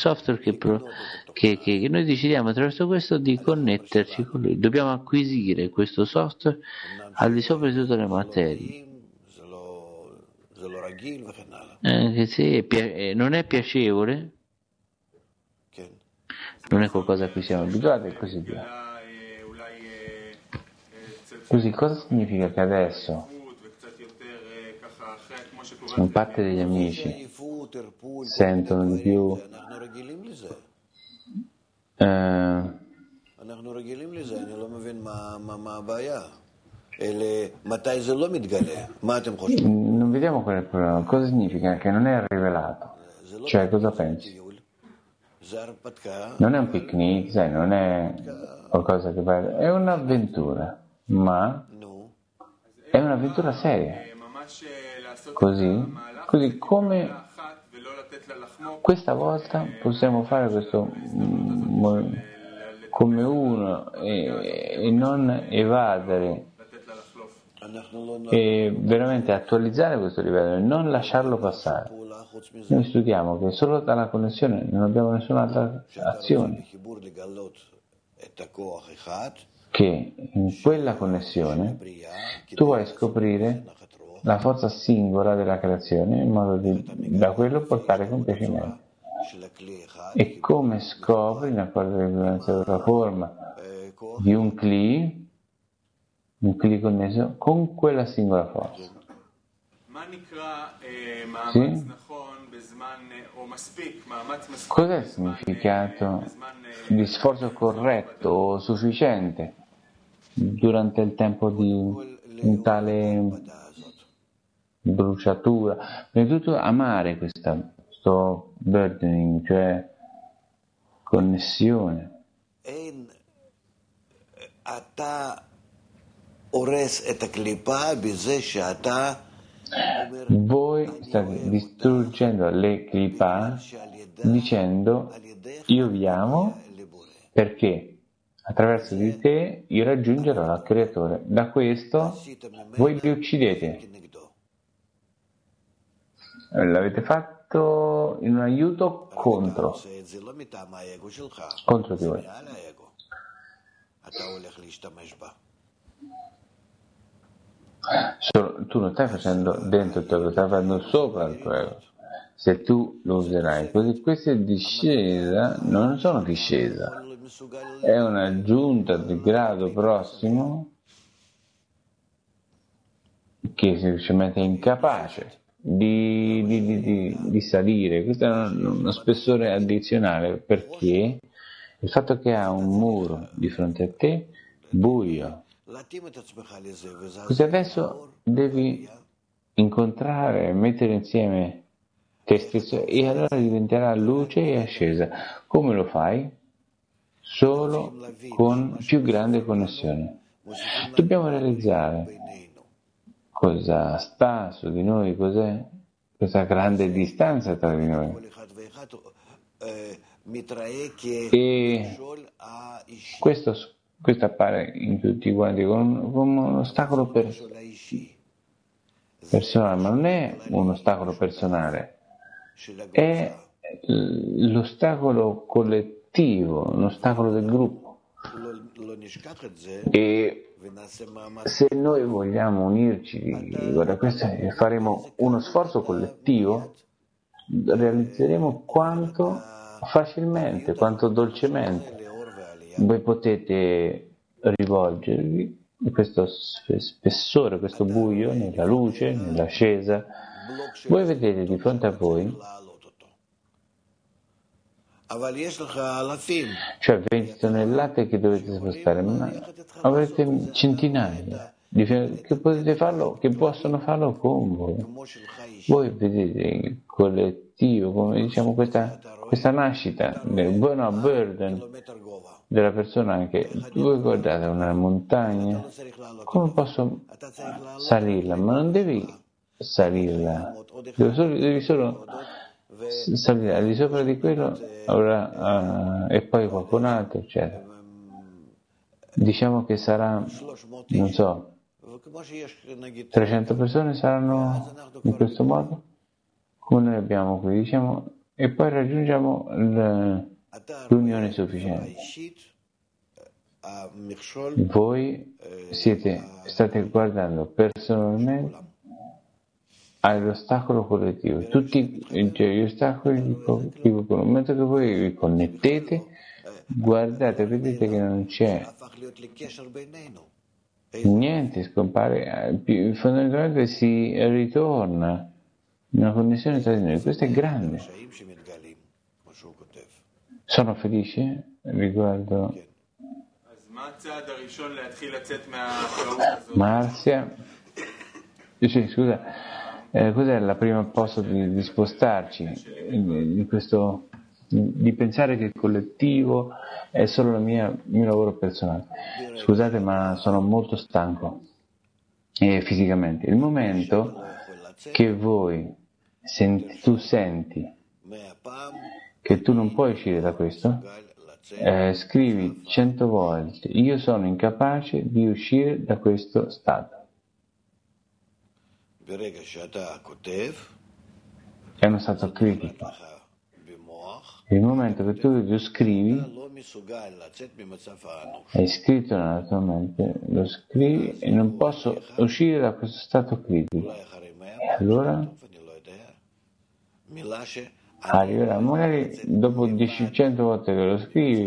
che noi decidiamo attraverso questo di connetterci con lui. Dobbiamo acquisire questo software al di sopra di tutte le materie. Anche se non è piacevole, non è qualcosa a cui siamo abituati e così via. Così cosa significa che adesso in parte degli amici sentono di più non vediamo qual è il problema. Cosa significa che non è rivelato? Cioè, cosa pensi? Non è un picnic, sai, non è qualcosa che va, è un'avventura, ma è un'avventura seria. Così come questa volta possiamo fare questo come uno e non evadere e veramente attualizzare questo livello e non lasciarlo passare. Noi studiamo che solo dalla connessione non abbiamo nessun'altra azione, che in quella connessione tu vuoi scoprire la forza singola della creazione in modo da quello portare compiacimento. E come scopri in accordo con l'evidenza della forma di un Kli connesso con quella singola forza. Sì? Cos'è il significato di sforzo corretto o sufficiente durante il tempo di tale bruciatura? Prima di tutto amare questo burdening, cioè connessione. Voi state distruggendo le klipa dicendo io vi amo perché attraverso di te io raggiungerò il creatore. Da questo voi li uccidete. L'avete fatto in un aiuto contro di voi. Tu non stai facendo dentro il tuo ego, stai facendo sopra il tuo ego. Se tu lo userai così, questa discesa non sono discesa, è un'aggiunta di grado prossimo che semplicemente è incapace di salire. Questo è uno spessore addizionale perché il fatto che ha un muro di fronte a te buio. Così adesso devi incontrare, mettere insieme te stesso e allora diventerà luce e ascesa. Come lo fai? Solo con più grande connessione. Dobbiamo realizzare cosa sta su di noi, cos'è questa grande distanza tra di noi. E questo appare in tutti quanti come un ostacolo personale, ma non è un ostacolo personale, è l'ostacolo collettivo, un ostacolo del gruppo. E se noi vogliamo unirci, guarda, questo faremo uno sforzo collettivo, realizzeremo quanto facilmente, quanto dolcemente voi potete rivolgervi questo spessore, questo buio nella luce, nell'ascesa. Voi vedete di fronte a voi, cioè 20 tonnellate che dovete spostare, ma avrete centinaia che potete farlo, che possono farlo con voi. Voi vedete il collettivo, come diciamo questa nascita del buono burden della persona che voi guardate una montagna, come posso salirla? Ma non devi salirla, devi solo salire al di sopra di quello e poi qualcun altro, eccetera. Diciamo che sarà, non so, 300 persone saranno in questo modo, come noi abbiamo qui, diciamo, e poi raggiungiamo l'unione sufficiente. Voi state guardando personalmente all'ostacolo collettivo, tutti gli ostacoli tipo, nel momento che voi vi connettete, guardate, vedete che non c'è niente, scompare, fondamentalmente si ritorna una connessione tra di noi. Questo è grande. Sono felice riguardo Marzia. Sì, scusa, cos'è la prima posto di spostarci di questo, di pensare che il collettivo è solo il mio lavoro personale? Scusate, ma sono molto stanco fisicamente. Il momento che tu senti che tu non puoi uscire da questo, scrivi 100 volte: io sono incapace di uscire da questo stato. È uno stato critico. Il momento che tu lo scrivi, è scritto nella tua mente, lo scrivi e non posso uscire da questo stato critico. E allora arriverà, magari dopo 10-100 volte che lo scrivi,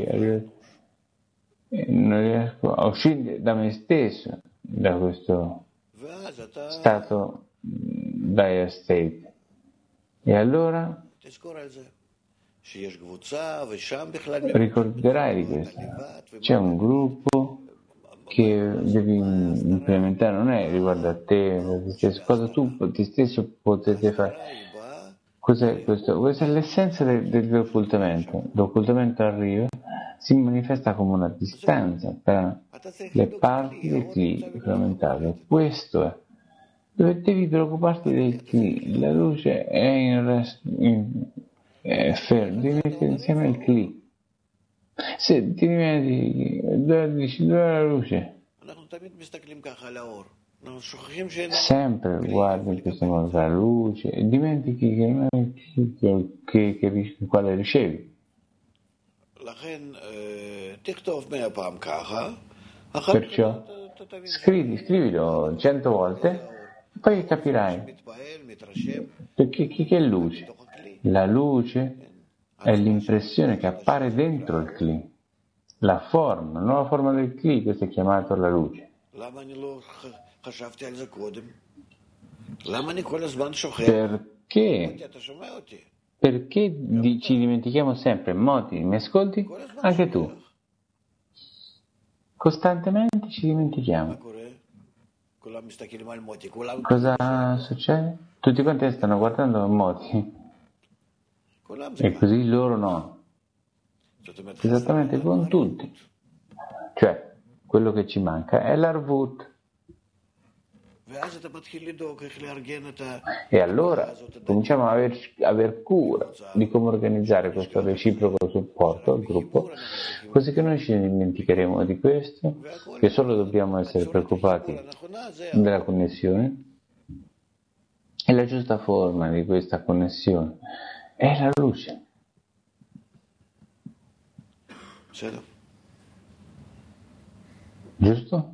non riesco a uscire da me stesso, da questo stato dire state. E allora ricorderai di questo. C'è un gruppo che devi implementare, non è riguardo a te stesso, cosa tu ti stesso potete fare. Cos'è questo? Questa è l'essenza dell'occultamento. L'occultamento arriva, si manifesta come una distanza tra le parti del Kli frammentato. Questo è dove devi preoccuparti del Kli. La luce è ferma, devi mettere insieme il Kli. Se ti dimentichi, dici dove è la luce? Sempre guardi in questo modo la luce e dimentichi che non è che quale ricevi. Perciò scrivilo 100 volte, poi capirai perché che è luce. La luce è l'impressione che appare dentro il Kli, la forma, la nuova forma del Kli, questo è chiamato la luce. Perché ci dimentichiamo sempre? Moti, mi ascolti? Anche tu. Costantemente ci dimentichiamo. Cosa succede? Tutti quanti stanno guardando Moti e così loro no. Esattamente con tutti. Cioè, quello che ci manca è l'Arvut. E allora cominciamo a aver cura di come organizzare questo reciproco supporto al gruppo, così che noi ci dimenticheremo di questo, che solo dobbiamo essere preoccupati della connessione, e la giusta forma di questa connessione è la luce. Giusto?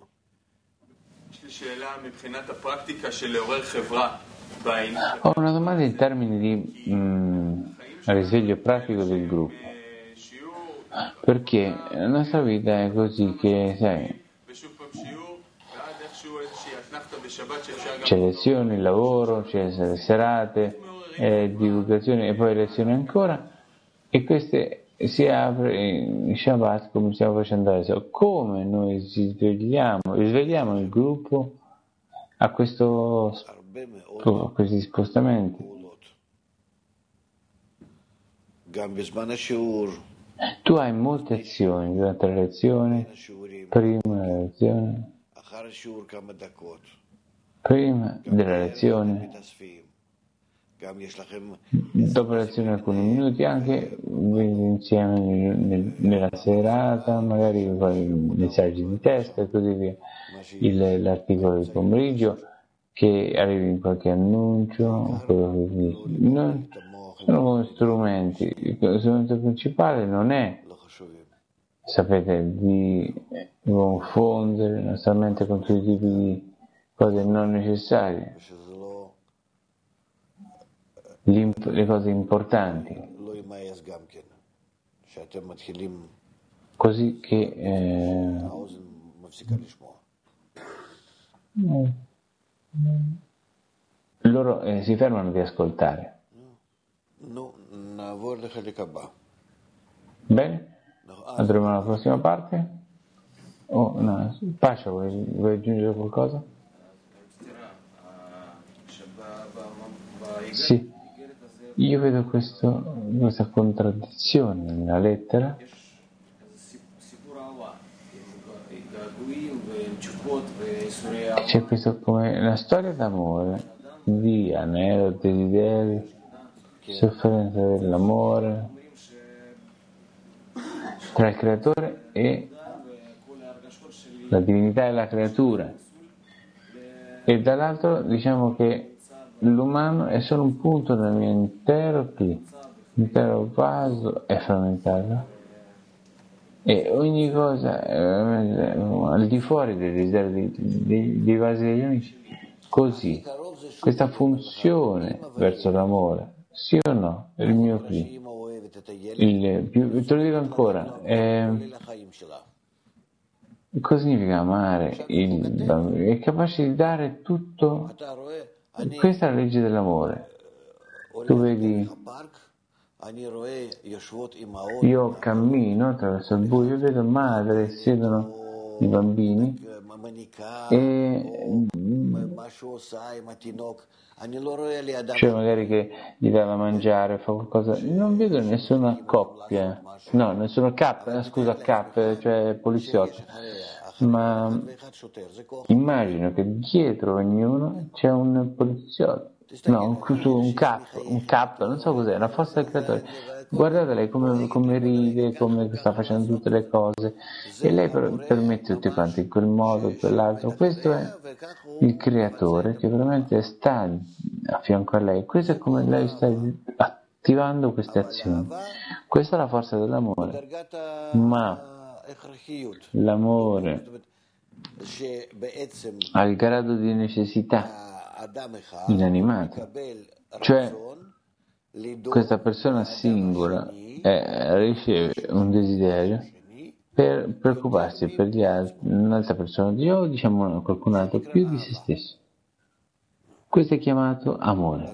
Ho una domanda in termini di risveglio pratico del gruppo, perché la nostra vita è così che, sai, c'è lezioni, lavoro, c'è serate, divulgazione e poi lezioni ancora, e queste si apre in Shabbat come stiamo facendo adesso. Come noi risvegliamo il gruppo a questi spostamenti. Tu hai molte azioni durante la lezione, prima della lezione, dopo la lezione alcuni minuti, anche insieme nella serata, magari messaggi di testa e così via, l'articolo del pomeriggio, che arrivi in qualche annuncio, quello che dici. Sono come strumenti. Lo strumento principale non è, sapete, di confondere la nostra mente con tutti i tipi di cose non necessarie, le cose importanti, così che loro si fermano di ascoltare. Bene? Andremo alla prossima parte? Oh, no. Pascia, vuoi aggiungere qualcosa? Sì. Io vedo questa contraddizione nella lettera. C'è questo come la storia d'amore di anelo, desideri, sofferenza dell'amore tra il creatore e la divinità e la creatura, e dall'altro diciamo che l'umano è solo un punto del mio intero vaso è frammentato e ogni cosa al di fuori del desiderio dei vasi degli amici. Così questa funzione verso l'amore, sì o no, è il mio clima. Te lo dico ancora, cosa significa amare il bambino? È capace di dare tutto. Questa è la legge dell'amore. Tu vedi, io cammino attraverso il buio, vedo madre, siedono i bambini e cioè magari che gli dà da mangiare, fa qualcosa, non vedo nessuna coppia, no, nessuno cioè poliziotto, ma immagino che dietro ognuno c'è un poliziotto, no, un cap, non so cos'è, una forza del creatore. Guardate lei come ride, come sta facendo tutte le cose, e lei permette tutti quanti in quel modo, in quell'altro. Questo è il creatore che veramente sta a fianco a lei. Questo è come lei sta attivando queste azioni. Questa è la forza dell'amore. Ma l'amore ha il grado di necessità inanimato, cioè questa persona singola riceve un desiderio per preoccuparsi per gli altri, un'altra persona o diciamo qualcun altro più di se stesso. Questo è chiamato amore.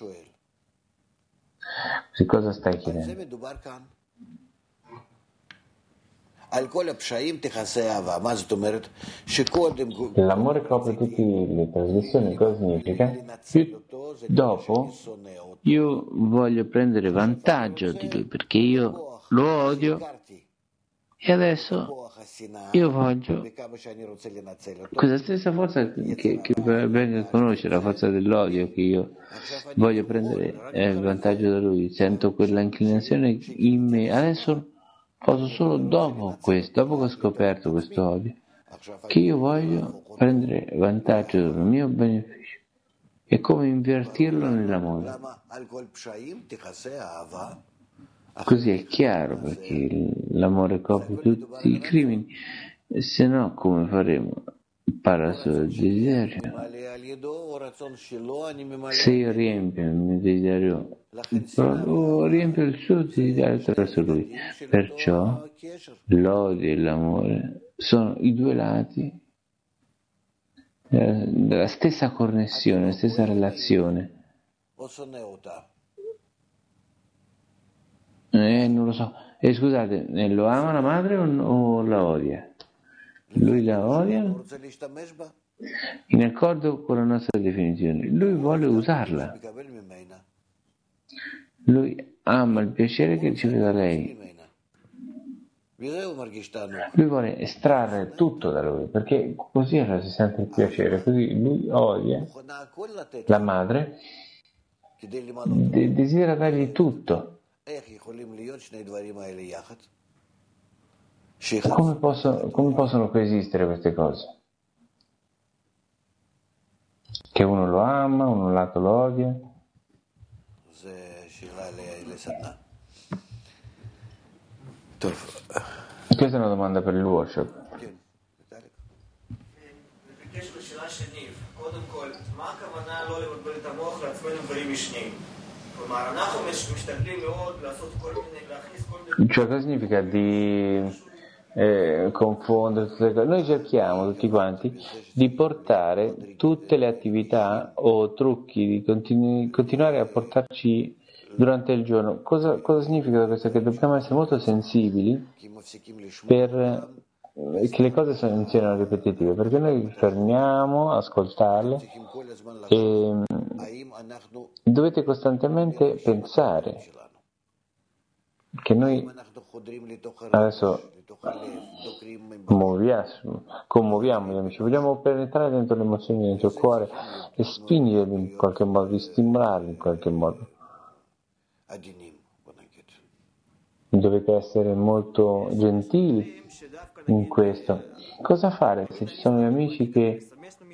Che cosa stai chiedendo? L'amore copre tutte le trasgressioni. Cosa significa? Dopo io voglio prendere vantaggio di lui perché io lo odio e adesso io voglio questa stessa forza che venga a conoscere, la forza dell'odio, che io voglio prendere vantaggio da lui, sento quella inclinazione in me, adesso posso solo dopo che ho scoperto questo odio, che io voglio prendere vantaggio del mio beneficio. E come invertirlo nell'amore. Così è chiaro, perché l'amore copre tutti i crimini, se no come faremo? Parla solo del desiderio. Se io riempio il mio desiderio, riempio il suo desiderio attraverso lui. Perciò l'odio e l'amore sono i due lati della stessa connessione, la stessa relazione. Non lo so. Scusate, lo ama la madre o la odia? Lui la odia in accordo con la nostra definizione. Lui vuole usarla. Lui ama il piacere che riceve da lei. Lui vuole estrarre tutto da lui, perché così allora si sente il piacere, così lui odia la madre, desidera dargli tutto. Come possono coesistere queste cose? Che Che uno lo ama, un lato lo odia. Questa è una domanda per il workshop. Cioè, cosa significa di confondere tutte le cose? Noi cerchiamo tutti quanti di portare tutte le attività o trucchi, di continuare a portarci durante il giorno. Cosa significa questo? Che dobbiamo essere molto sensibili per che le cose non siano ripetitive, perché noi fermiamo a ascoltarle e dovete costantemente pensare che noi adesso commuoviamo gli amici, vogliamo penetrare dentro le emozioni, dentro il cuore e spingerli in qualche modo, stimolarli in qualche modo. Dovete essere molto gentili in questo. Cosa fare se ci sono gli amici che,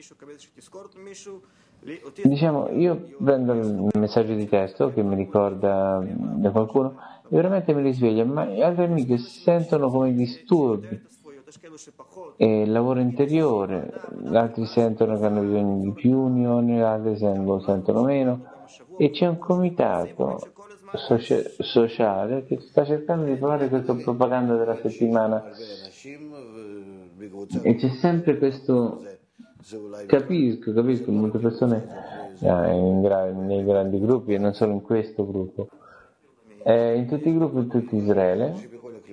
diciamo, io prendo il messaggio di testo che mi ricorda da qualcuno e veramente mi risveglia, ma gli altri amici si sentono come disturbi e il lavoro interiore, gli altri sentono che hanno bisogno di più unione, gli altri sentono meno, e c'è un comitato sociale che sta cercando di fare questa propaganda della settimana e c'è sempre questo. Capisco, molte persone nei grandi gruppi e non solo in questo gruppo, in tutti i gruppi di tutto Israele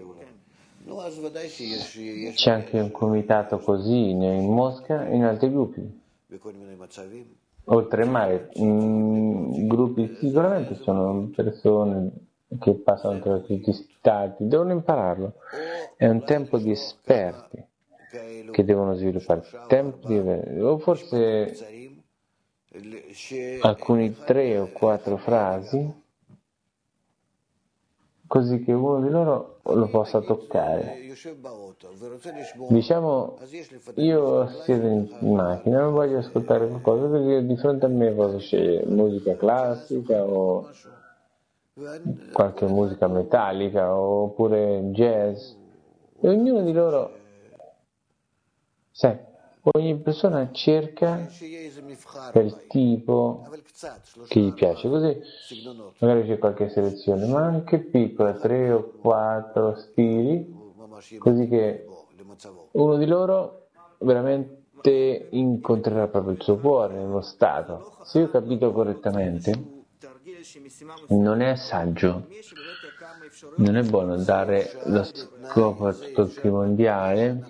c'è anche un comitato così in Mosca e in altri gruppi oltre il mare, gruppi sicuramente sono persone che passano tra tutti gli stati, devono impararlo, è un tempo di esperti che devono sviluppare, o forse alcuni 3 o 4 frasi così che uno di loro lo possa toccare. Diciamo, io siedo in macchina, non voglio ascoltare qualcosa perché di fronte a me posso scegliere musica classica o qualche musica metallica oppure jazz e ognuno di loro, sai, ogni persona cerca quel tipo che gli piace, così magari c'è qualche selezione, ma anche piccola, 3 o 4 stili, così che uno di loro veramente incontrerà proprio il suo cuore, nello stato. Se io ho capito correttamente, non è saggio, non è buono dare lo scopo a tutto il primordiale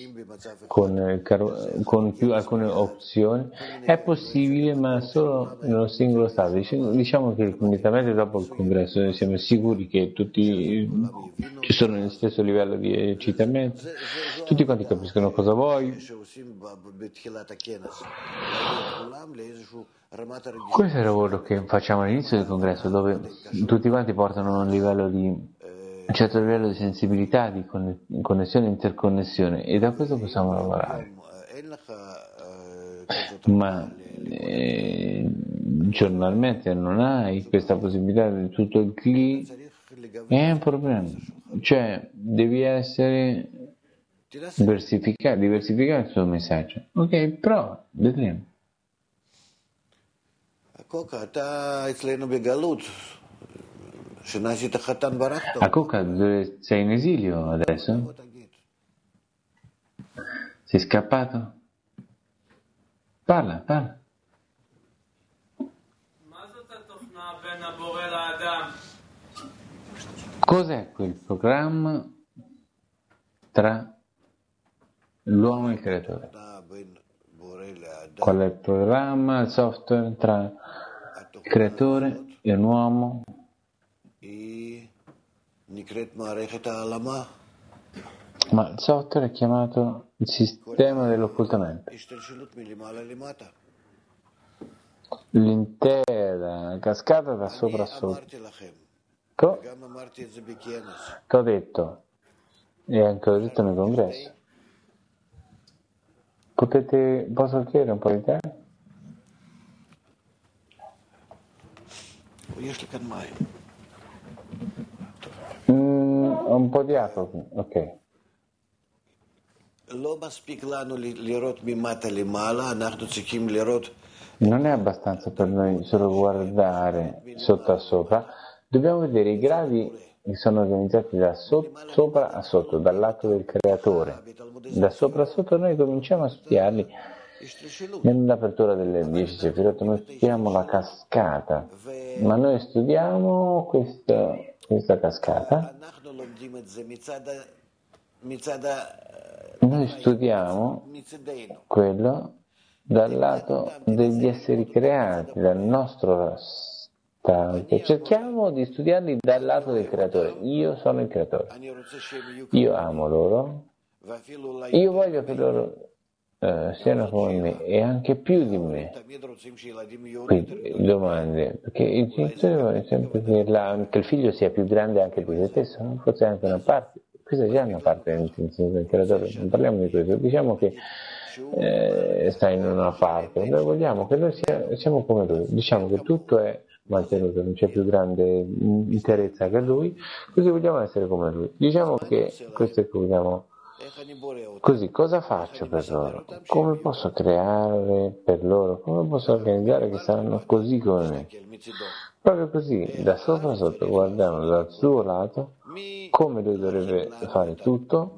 con più alcune opzioni. È possibile, ma solo nello singolo stato. Diciamo che comunitamente dopo il congresso noi siamo sicuri che tutti ci sono nello stesso livello di eccitamento, tutti quanti capiscono cosa vuoi. Questo è il lavoro che facciamo all'inizio del congresso, dove tutti quanti portano un livello di un certo livello di sensibilità, di connessione e interconnessione, e da questo possiamo lavorare. Ma giornalmente non hai questa possibilità di tutto il cli, è un problema. Cioè, devi essere diversificare il tuo messaggio. Ok, prova, vedremo. A Coca, dove sei in esilio adesso? Sei scappato? Parla. Cos'è quel programma tra l'uomo e il creatore? Qual è il programma, il software tra il creatore e un uomo? Ma il software è chiamato il sistema dell'occultamento. L'intera cascata da sopra a sotto. Che ho detto, e anche ho detto nel congresso. Posso chiedere un po' di tempo? Un po' di acqua qui, ok. Non è abbastanza per noi solo guardare sotto a sopra, dobbiamo vedere i gradi che sono organizzati da sopra a sotto, dal lato del creatore. Da sopra a sotto noi cominciamo a studiarli nell'apertura delle 10 Sefirot, noi studiamo la cascata, ma noi studiamo questa cascata, noi studiamo quello dal lato degli esseri creati, dal nostro stato. Cerchiamo di studiarli dal lato del creatore. Io sono il creatore. Io amo loro. Io voglio che loro siano come me e anche più di me. Quindi domande, perché il genitore vuole sempre che il figlio sia più grande anche di se stesso, no? Forse anche una parte. Questa è già una parte dell'intenzione del creatore, non parliamo di questo, diciamo che sta in una parte, noi vogliamo che noi siamo come lui, diciamo che tutto è mantenuto, non c'è più grande interezza che lui, così vogliamo essere come lui, diciamo che questo è che vogliamo. Così cosa faccio per loro? Come posso creare per loro? Come posso organizzare che saranno così come me? Proprio così, da sopra a sotto, guardando dal suo lato come lui dovrebbe fare tutto,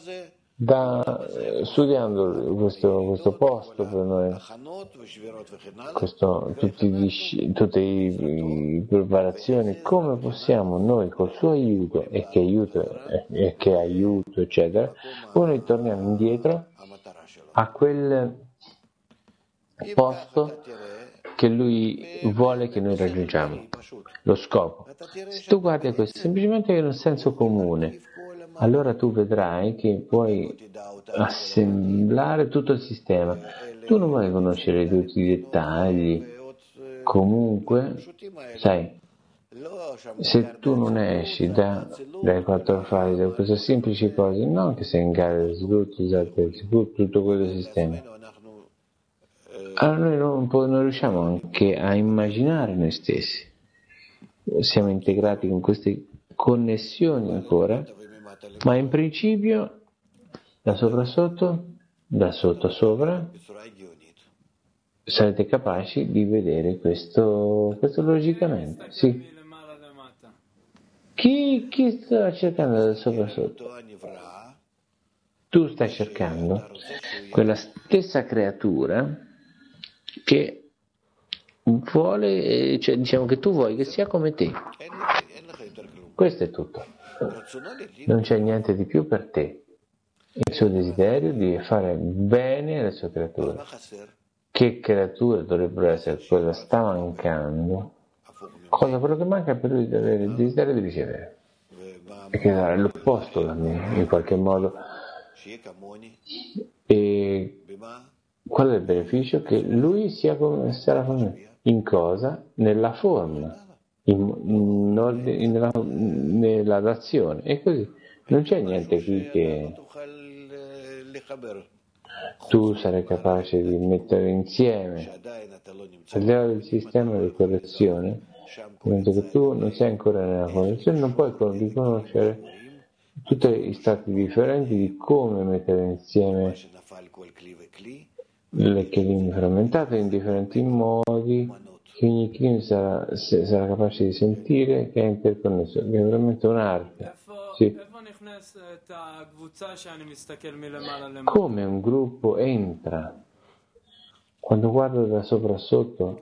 studiando questo posto per noi, tutte le preparazioni, come possiamo noi col suo aiuto e che aiuto eccetera, poi noi torniamo indietro a quel posto che lui vuole che noi raggiungiamo, lo scopo. Se tu guardi questo semplicemente in un senso comune, allora tu vedrai che puoi assemblare tutto il sistema. Tu non vuoi conoscere tutti i dettagli, comunque, sai, se tu non esci dai quattro fasi, da queste semplici cose, non che sei in gara di sviluppo, tutto quello sistema. Allora noi non riusciamo anche a immaginare noi stessi. Siamo integrati con queste connessioni ancora, ma in principio da sopra a sotto, da sotto a sopra, sarete capaci di vedere questo logicamente. Sì. Chi sta cercando da sopra a sotto? Tu stai cercando quella stessa creatura che vuole, cioè diciamo che tu vuoi che sia come te. Questo è tutto. Non c'è niente di più per te. Il suo desiderio di fare bene alle sue creature. Che creature dovrebbero essere? Cosa sta mancando? Cosa però che manca per lui di avere il desiderio di ricevere? E che sarà l'opposto da me, in qualche modo. E qual è il beneficio? Che lui sarà come me. In cosa? Nella forma, nella dazione. E così. Non c'è niente qui che tu sarai capace di mettere insieme al di là del sistema di correzione, mentre che tu non sei ancora nella correzione, non puoi riconoscere tutti gli stati differenti di come mettere insieme le kelim frammentate in differenti modi, che ogni kelim sarà capace di sentire che è interconnesso, che è veramente un'arte. Sì. Come un gruppo entra quando guardo da sopra a sotto?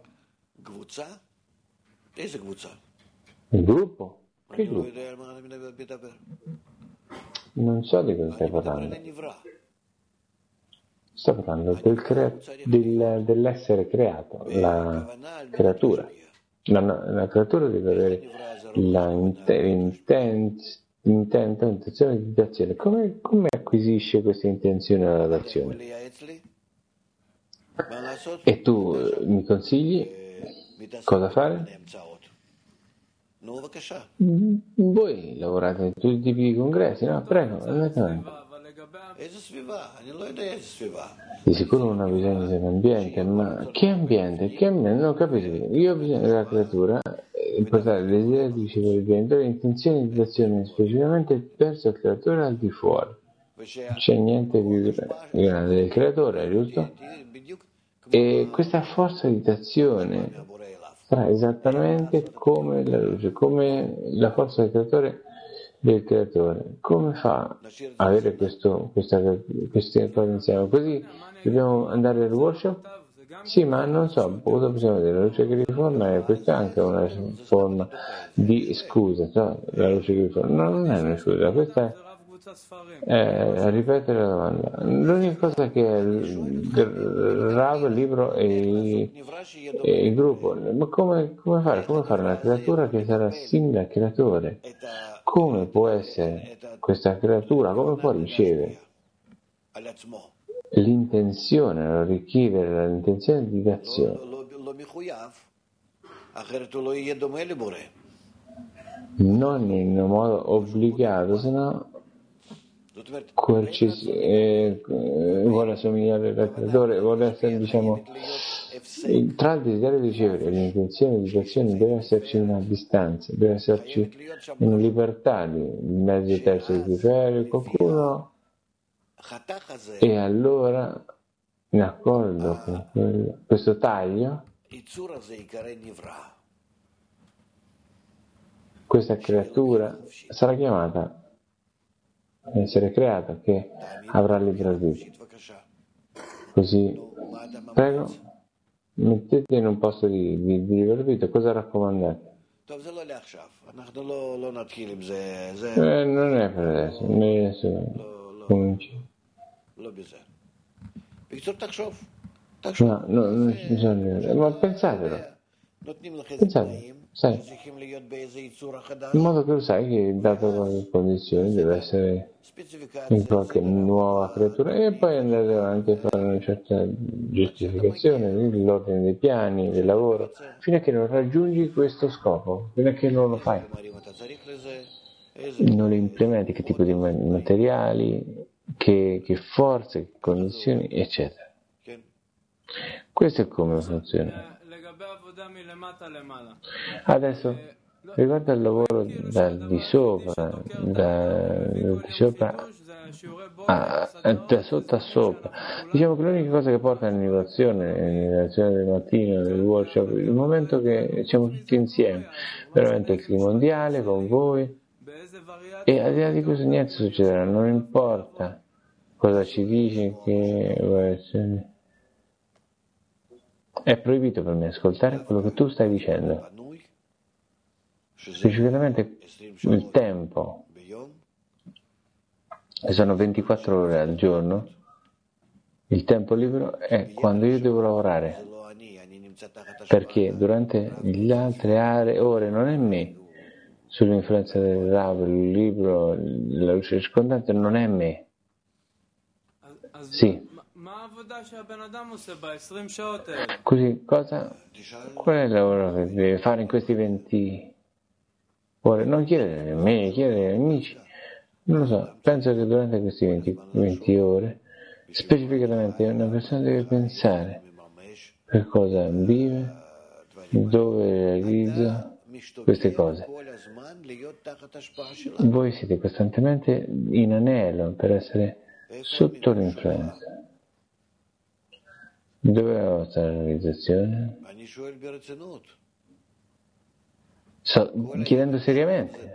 Il gruppo? Che gruppo? Non so di cosa stai parlando. Sto parlando dell'essere creato, la creatura. La creatura deve avere l'intenzione di dazione. Come acquisisce questa intenzione della dazione? E tu mi consigli cosa fare? Voi lavorate in tutti i tipi di congressi, no? Prego, andate avanti. Di sicuro non ha bisogno dell'ambiente, ma che ambiente? Che ambiente? Non ho capito. Io ho bisogno della creatura portare il desiderio di ricevere il genitore, intenzioni di azione specificamente verso il creatore al di fuori. Non c'è niente più grande del creatore, giusto? E questa forza di azione sarà esattamente come la luce, come la forza del creatore. Come fa a avere queste cose insieme? Così dobbiamo andare al workshop? Sì, ma non so, cosa possiamo dire? La luce che riforma questa è anche una forma di scusa, no? La luce che riforma non è una scusa, questa è ripetere la domanda. L'unica cosa che è il Rav, il libro e il gruppo, ma come fare? Come fare una creatura che sarà simile al creatore? Come può essere questa creatura? Come può ricevere l'intenzione, richiedere l'intenzione di azione? Non in un modo obbligato, sennò vuole assomigliare al creatore, vuole essere, diciamo, tra il desiderio di ricevere e l'intenzione di azione deve esserci una distanza, deve esserci una libertà di mezzo terzo di criterio, qualcuno, e allora in accordo con questo taglio, questa creatura sarà chiamata a essere creata, che avrà libero arbitrio. Così, prego, mettete in un posto di libero arbitrio, cosa raccomandate? Non è per adesso, cominci. No, non ci bisogna, ma pensatelo, sai, in modo che lo sai che dato qualche condizione deve essere in qualche nuova creatura, e poi andare avanti a fare una certa giustificazione dell'ordine dei piani, del lavoro, fino a che non raggiungi questo scopo, fino a che non lo fai, non lo implementi, che tipo di materiali, che forze, che condizioni, eccetera. Questo è come funziona. Adesso, riguardo al lavoro da sotto a sopra, diciamo che l'unica cosa che porta all'innovazione del mattino, del workshop, il momento che siamo tutti insieme, veramente il clima mondiale con voi, e al di là di questo niente succederà, non importa cosa ci dici, che è proibito per me ascoltare quello che tu stai dicendo, specificamente il tempo, che sono 24 ore al giorno. Il tempo libero è quando io devo lavorare, perché durante le altre ore non è me, sull'influenza del Rav, il libro, la luce circondante, non è me. Sì. Così, qual è il lavoro che deve fare in questi 20 ore? Non chiedere a me, chiedere agli amici, non lo so, penso che durante questi 20 ore, specificatamente una persona deve pensare per cosa vive, dove realizza queste cose. Voi siete costantemente in anello per essere sotto l'influenza. Dove è la vostra realizzazione? Chiedendo seriamente.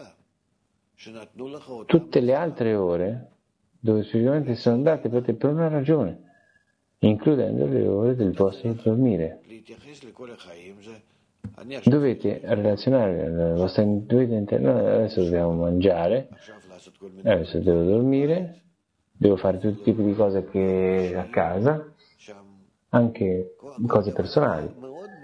Tutte le altre ore dove specificamente sono andate per una ragione, includendo le ore del vostro dormire. Dovete relazionare la vostra adesso dobbiamo mangiare, adesso devo dormire, devo fare tutti i tipi di cose che a casa, anche cose personali.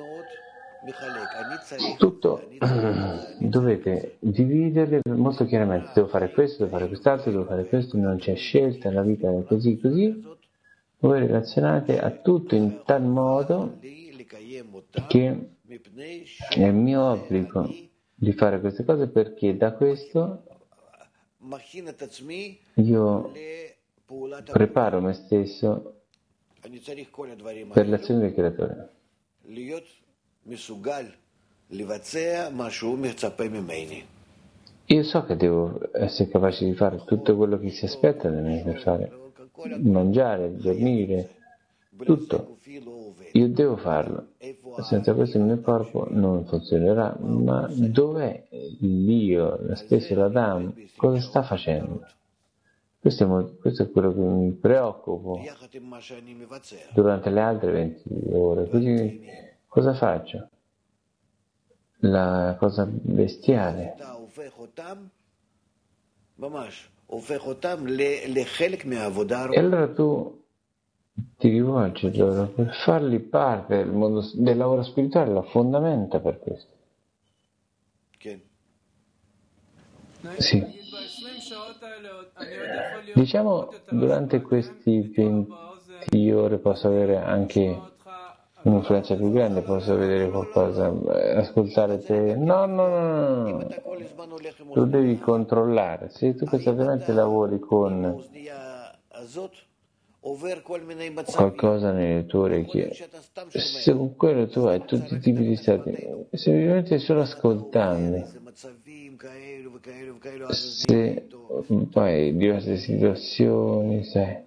Tutto dovete dividere molto chiaramente, devo fare questo, devo fare quest'altro, devo fare questo, non c'è scelta, la vita è così. Voi relazionate a tutto in tal modo che è mio obbligo di fare queste cose, perché da questo io preparo me stesso per l'azione del creatore. Io so che devo essere capace di fare tutto quello che si aspetta da me per fare, mangiare, dormire, tutto. Io devo farlo. Senza questo il mio corpo non funzionerà. Ma dov'è l'io, la stessa l'Adam? Cosa sta facendo? Questo è quello che mi preoccupo durante le altre 20 ore. Così cosa faccio? La cosa bestiale. E allora tu ti rivolgi loro per farli parte del mondo del lavoro spirituale, la fondamenta per questo. Sì. Diciamo, durante questi 20 ore posso avere anche un'influenza più grande, posso vedere qualcosa, ascoltare te. No. Tu devi controllare. Se tu costantemente lavori con qualcosa nelle tue orecchie, se con quello tu hai tutti i tipi di stati, semplicemente solo ascoltando, se poi diverse situazioni, sai,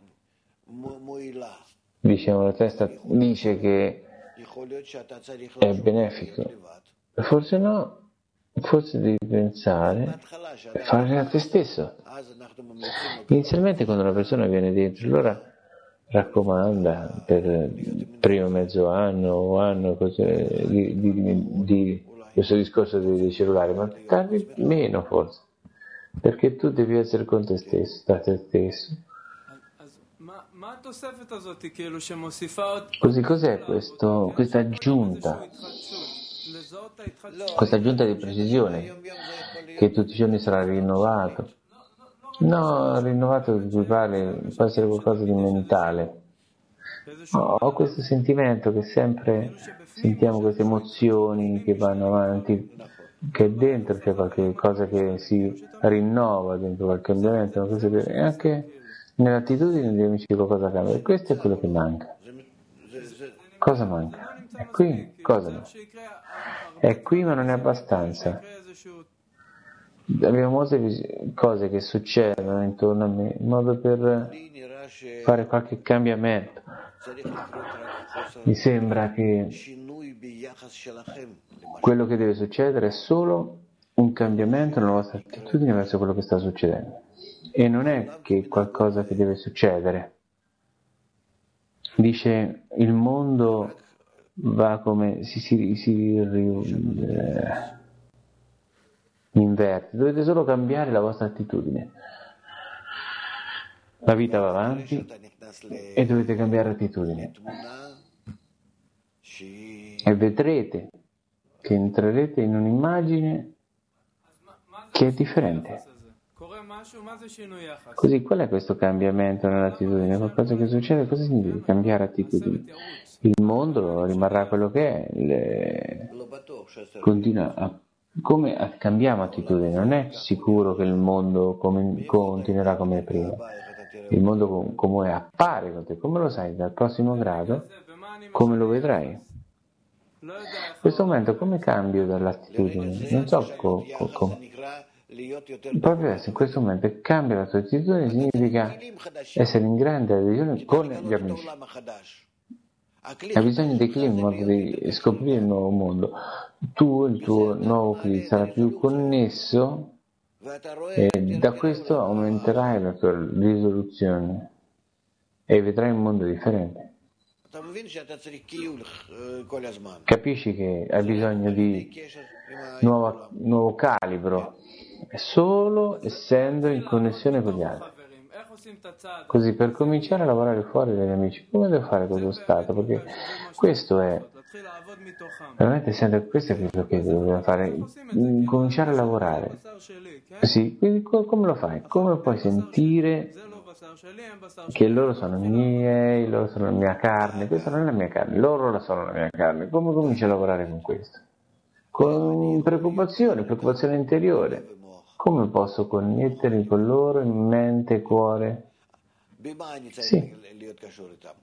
diciamo la testa dice che è benefico, forse no, forse devi pensare e fare a te stesso. Inizialmente quando una persona viene dentro, allora raccomanda per il primo mezzo anno o anno di questo discorso dei cellulari, ma tardi meno forse, perché tu devi essere con te stesso, da te stesso. Così cos'è questa aggiunta? Questa aggiunta di precisione che tutti i giorni sarà rinnovato. No, rinnovato può essere qualcosa di mentale. Ho questo sentimento che sempre sentiamo queste emozioni che vanno avanti, che dentro c'è qualche cosa che si rinnova, dentro qualche cambiamento, e anche nell'attitudine degli amici qualcosa cambia. E questo è quello che manca. Cosa manca? È qui, cosa no? È qui ma non è abbastanza. Abbiamo molte cose che succedono intorno a me in modo per fare qualche cambiamento. Mi sembra che quello che deve succedere è solo un cambiamento nella vostra attitudine verso quello che sta succedendo. E non è che qualcosa che deve succedere. Dice il mondo va come inverte, dovete solo cambiare la vostra attitudine. La vita va avanti e dovete cambiare attitudine. E vedrete che entrerete in un'immagine che è differente. Così, qual è questo cambiamento nell'attitudine? Qualcosa che succede? Cosa significa cambiare attitudine? Il mondo rimarrà quello che è, continua come cambiamo attitudine. Non è sicuro che il mondo continuerà come prima. Il mondo come appare con te, come lo sai dal prossimo grado, come lo vedrai. In questo momento come cambio dall'attitudine? Non so proprio adesso, in questo momento, cambia la tua attitudine significa essere in grande adesione con gli amici. Hai bisogno dei clima in modo di scoprire il nuovo mondo. Il tuo nuovo clima sarà più connesso e da questo aumenterai la tua risoluzione e vedrai un mondo differente. Capisci che hai bisogno di nuovo calibro, solo essendo in connessione con gli altri. Così per cominciare a lavorare fuori dagli amici, come devo fare questo stato? Perché questo è veramente questo è quello che devo fare, cominciare a lavorare. Sì, quindi come lo fai? Come puoi sentire che loro sono miei, loro sono la mia carne? Questa non è la mia carne, loro sono la mia carne. Come cominci a lavorare con questo? Con preoccupazione interiore. Come posso connettermi con loro in mente e cuore? Sì.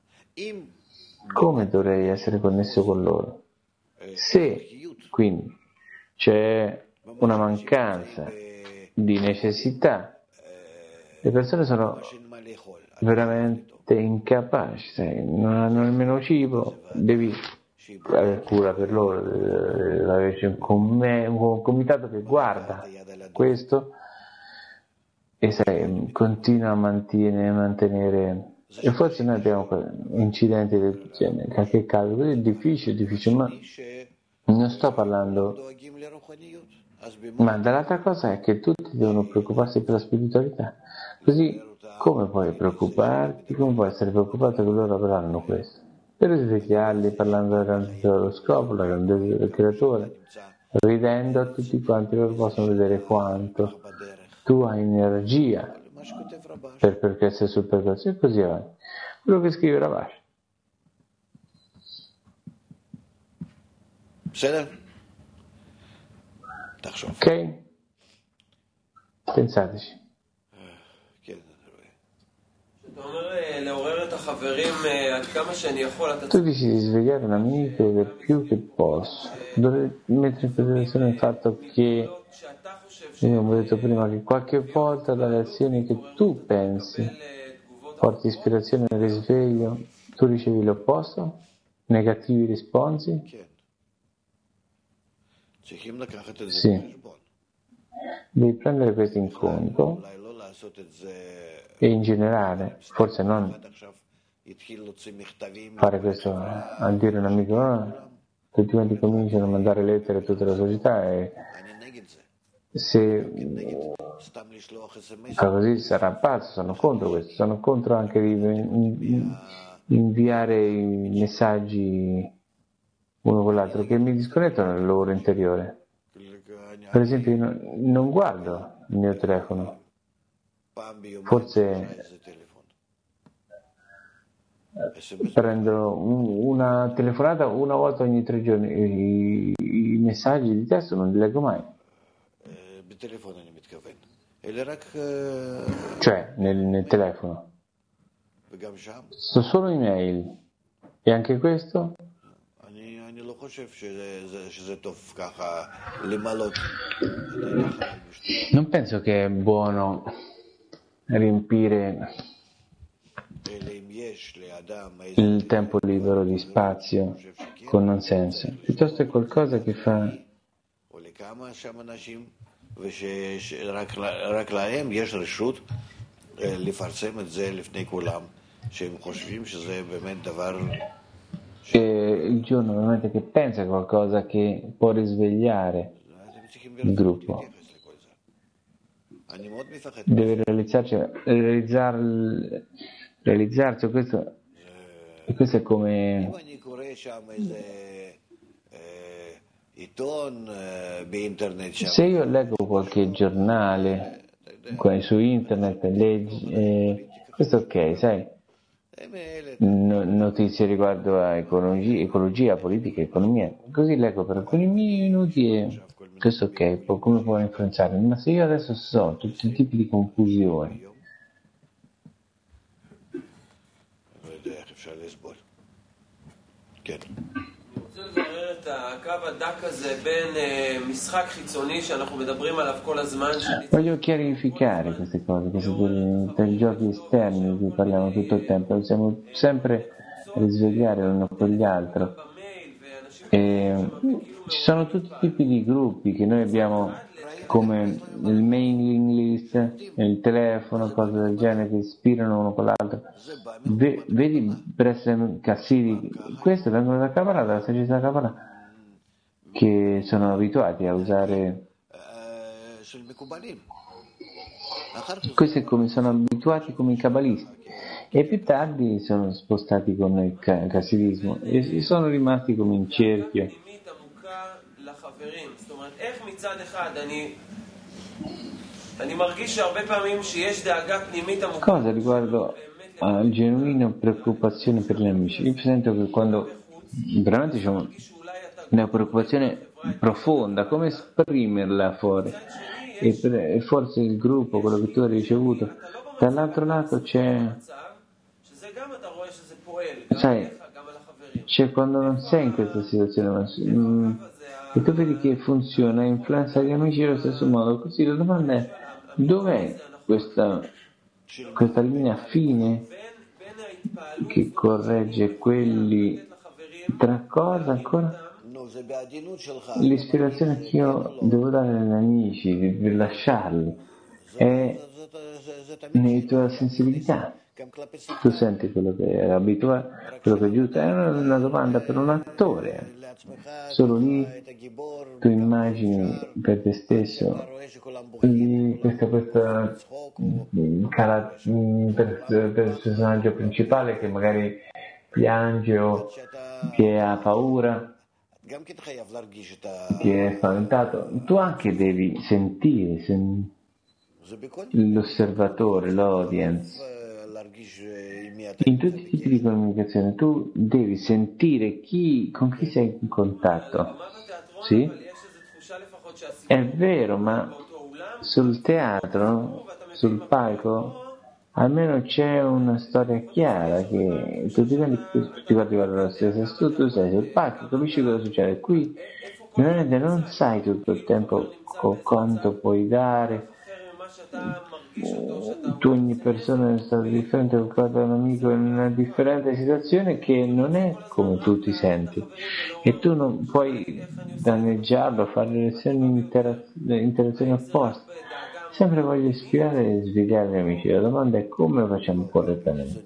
Come dovrei essere connesso con loro? Se, quindi, c'è una mancanza di necessità, le persone sono veramente incapaci, sai, non hanno nemmeno cibo, devi avere cura per loro, averci un comitato che guarda questo e sai, continua a mantenere, e forse noi abbiamo incidenti del genere, che caso, così è difficile, ma non sto parlando, ma dall'altra cosa è che tutti devono preoccuparsi per la spiritualità, così come puoi preoccuparti, come puoi essere preoccupato che loro avranno questo? Per risvegliarli parlando della grandezza dello scopo, la grandezza del creatore, ridendo a tutti quanti loro possono vedere quanto tu hai energia per essere sul percorso e così avanti. Quello che scrive Ravash. Ok? Pensateci. Tu dici di svegliare un amico del più che posso. Dovrei mettere in considerazione il fatto che, io ho detto prima, che qualche volta dalle azioni che tu pensi porti ispirazione e risveglio, tu ricevi l'opposto? Negativi risponsi? Sì. Devi prendere questo in conto e in generale, forse non fare questo a dire a un amico, tutti quanti cominciano a mandare lettere a tutta la società e se fa così sarà pazzo, sono contro questo, sono contro anche di inviare i messaggi uno con l'altro che mi disconnettano dal loro interiore. Per esempio io non guardo il mio telefono, forse prendo una telefonata una volta ogni 3 giorni, i messaggi di testo non li leggo mai, cioè nel telefono sto solo email e anche questo non penso che è buono riempire il tempo libero di spazio con non senso, piuttosto è qualcosa che fa il giorno veramente che pensa a qualcosa che può risvegliare il gruppo, deve realizzarsi questo, e questo è come se io leggo qualche giornale su internet, leggi, questo ok, sai, notizie riguardo a ecologia, politica, economia, così leggo per alcuni minuti e questo ok, come può influenzarmi, ma se io adesso so tutti i tipi di confusioni, voglio chiarificare queste cose, per giochi esterni di cui parliamo tutto il tempo, possiamo sempre risvegliare l'uno con gli altri. E ci sono tutti i tipi di gruppi che noi abbiamo, come il mailing list, il telefono, cose del genere che ispirano uno con l'altro. Vedi per essere Cassidi, questi vengono da Kabbalah, dalla saggezza Kabbalah, che sono abituati a usare questi come sono abituati come i cabalisti e più tardi sono spostati con il cassidismo e sono rimasti come in cerchio. Cosa riguardo a genuina preoccupazione per gli amici, io sento che quando veramente c'è una preoccupazione profonda, come esprimerla fuori, e forse il gruppo, quello che tu hai ricevuto, dall'altro lato c'è, sai, c'è quando non sei in questa situazione, e tu vedi che funziona, influenza gli amici allo stesso modo. Così la domanda è: dov'è questa linea fine che corregge quelli tra cosa ancora? L'ispirazione che io devo dare agli amici, di lasciarli, è nella tua sensibilità. Tu senti quello che è abituato, quello che è giusto. È una domanda per un attore. Solo lì tu immagini per te stesso questo per il personaggio principale che magari piange o che ha paura, che è spaventato. Tu anche devi sentire l'osservatore, l'audience. In tutti i tipi di comunicazione tu devi sentire con chi sei in contatto. Sì? È vero, ma sul teatro, sul palco, almeno c'è una storia chiara che tutti quanti guardano la stessa. Tu sei sul palco, capisci cosa succede. Qui veramente non sai tutto il tempo quanto puoi dare. Tu, ogni persona è stata differente, ho trovato un amico in una differente situazione che non è come tu ti senti e tu non puoi danneggiarlo, fare interazioni opposte. Sempre voglio ispirare e svegliare gli amici. La domanda è: come lo facciamo correttamente?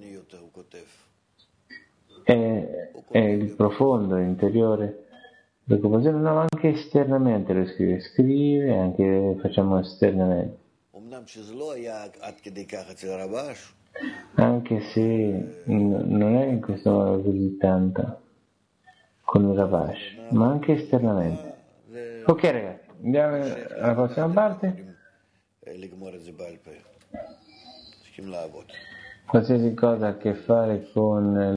È il profondo, l'interiore, preoccupazione, no, anche esternamente lo scrive, anche facciamo esternamente. Anche se non è in questo modo così tanto con il Rabash, ma anche esternamente. Ok ragazzi, andiamo alla prossima parte. Qualsiasi cosa ha a che fare con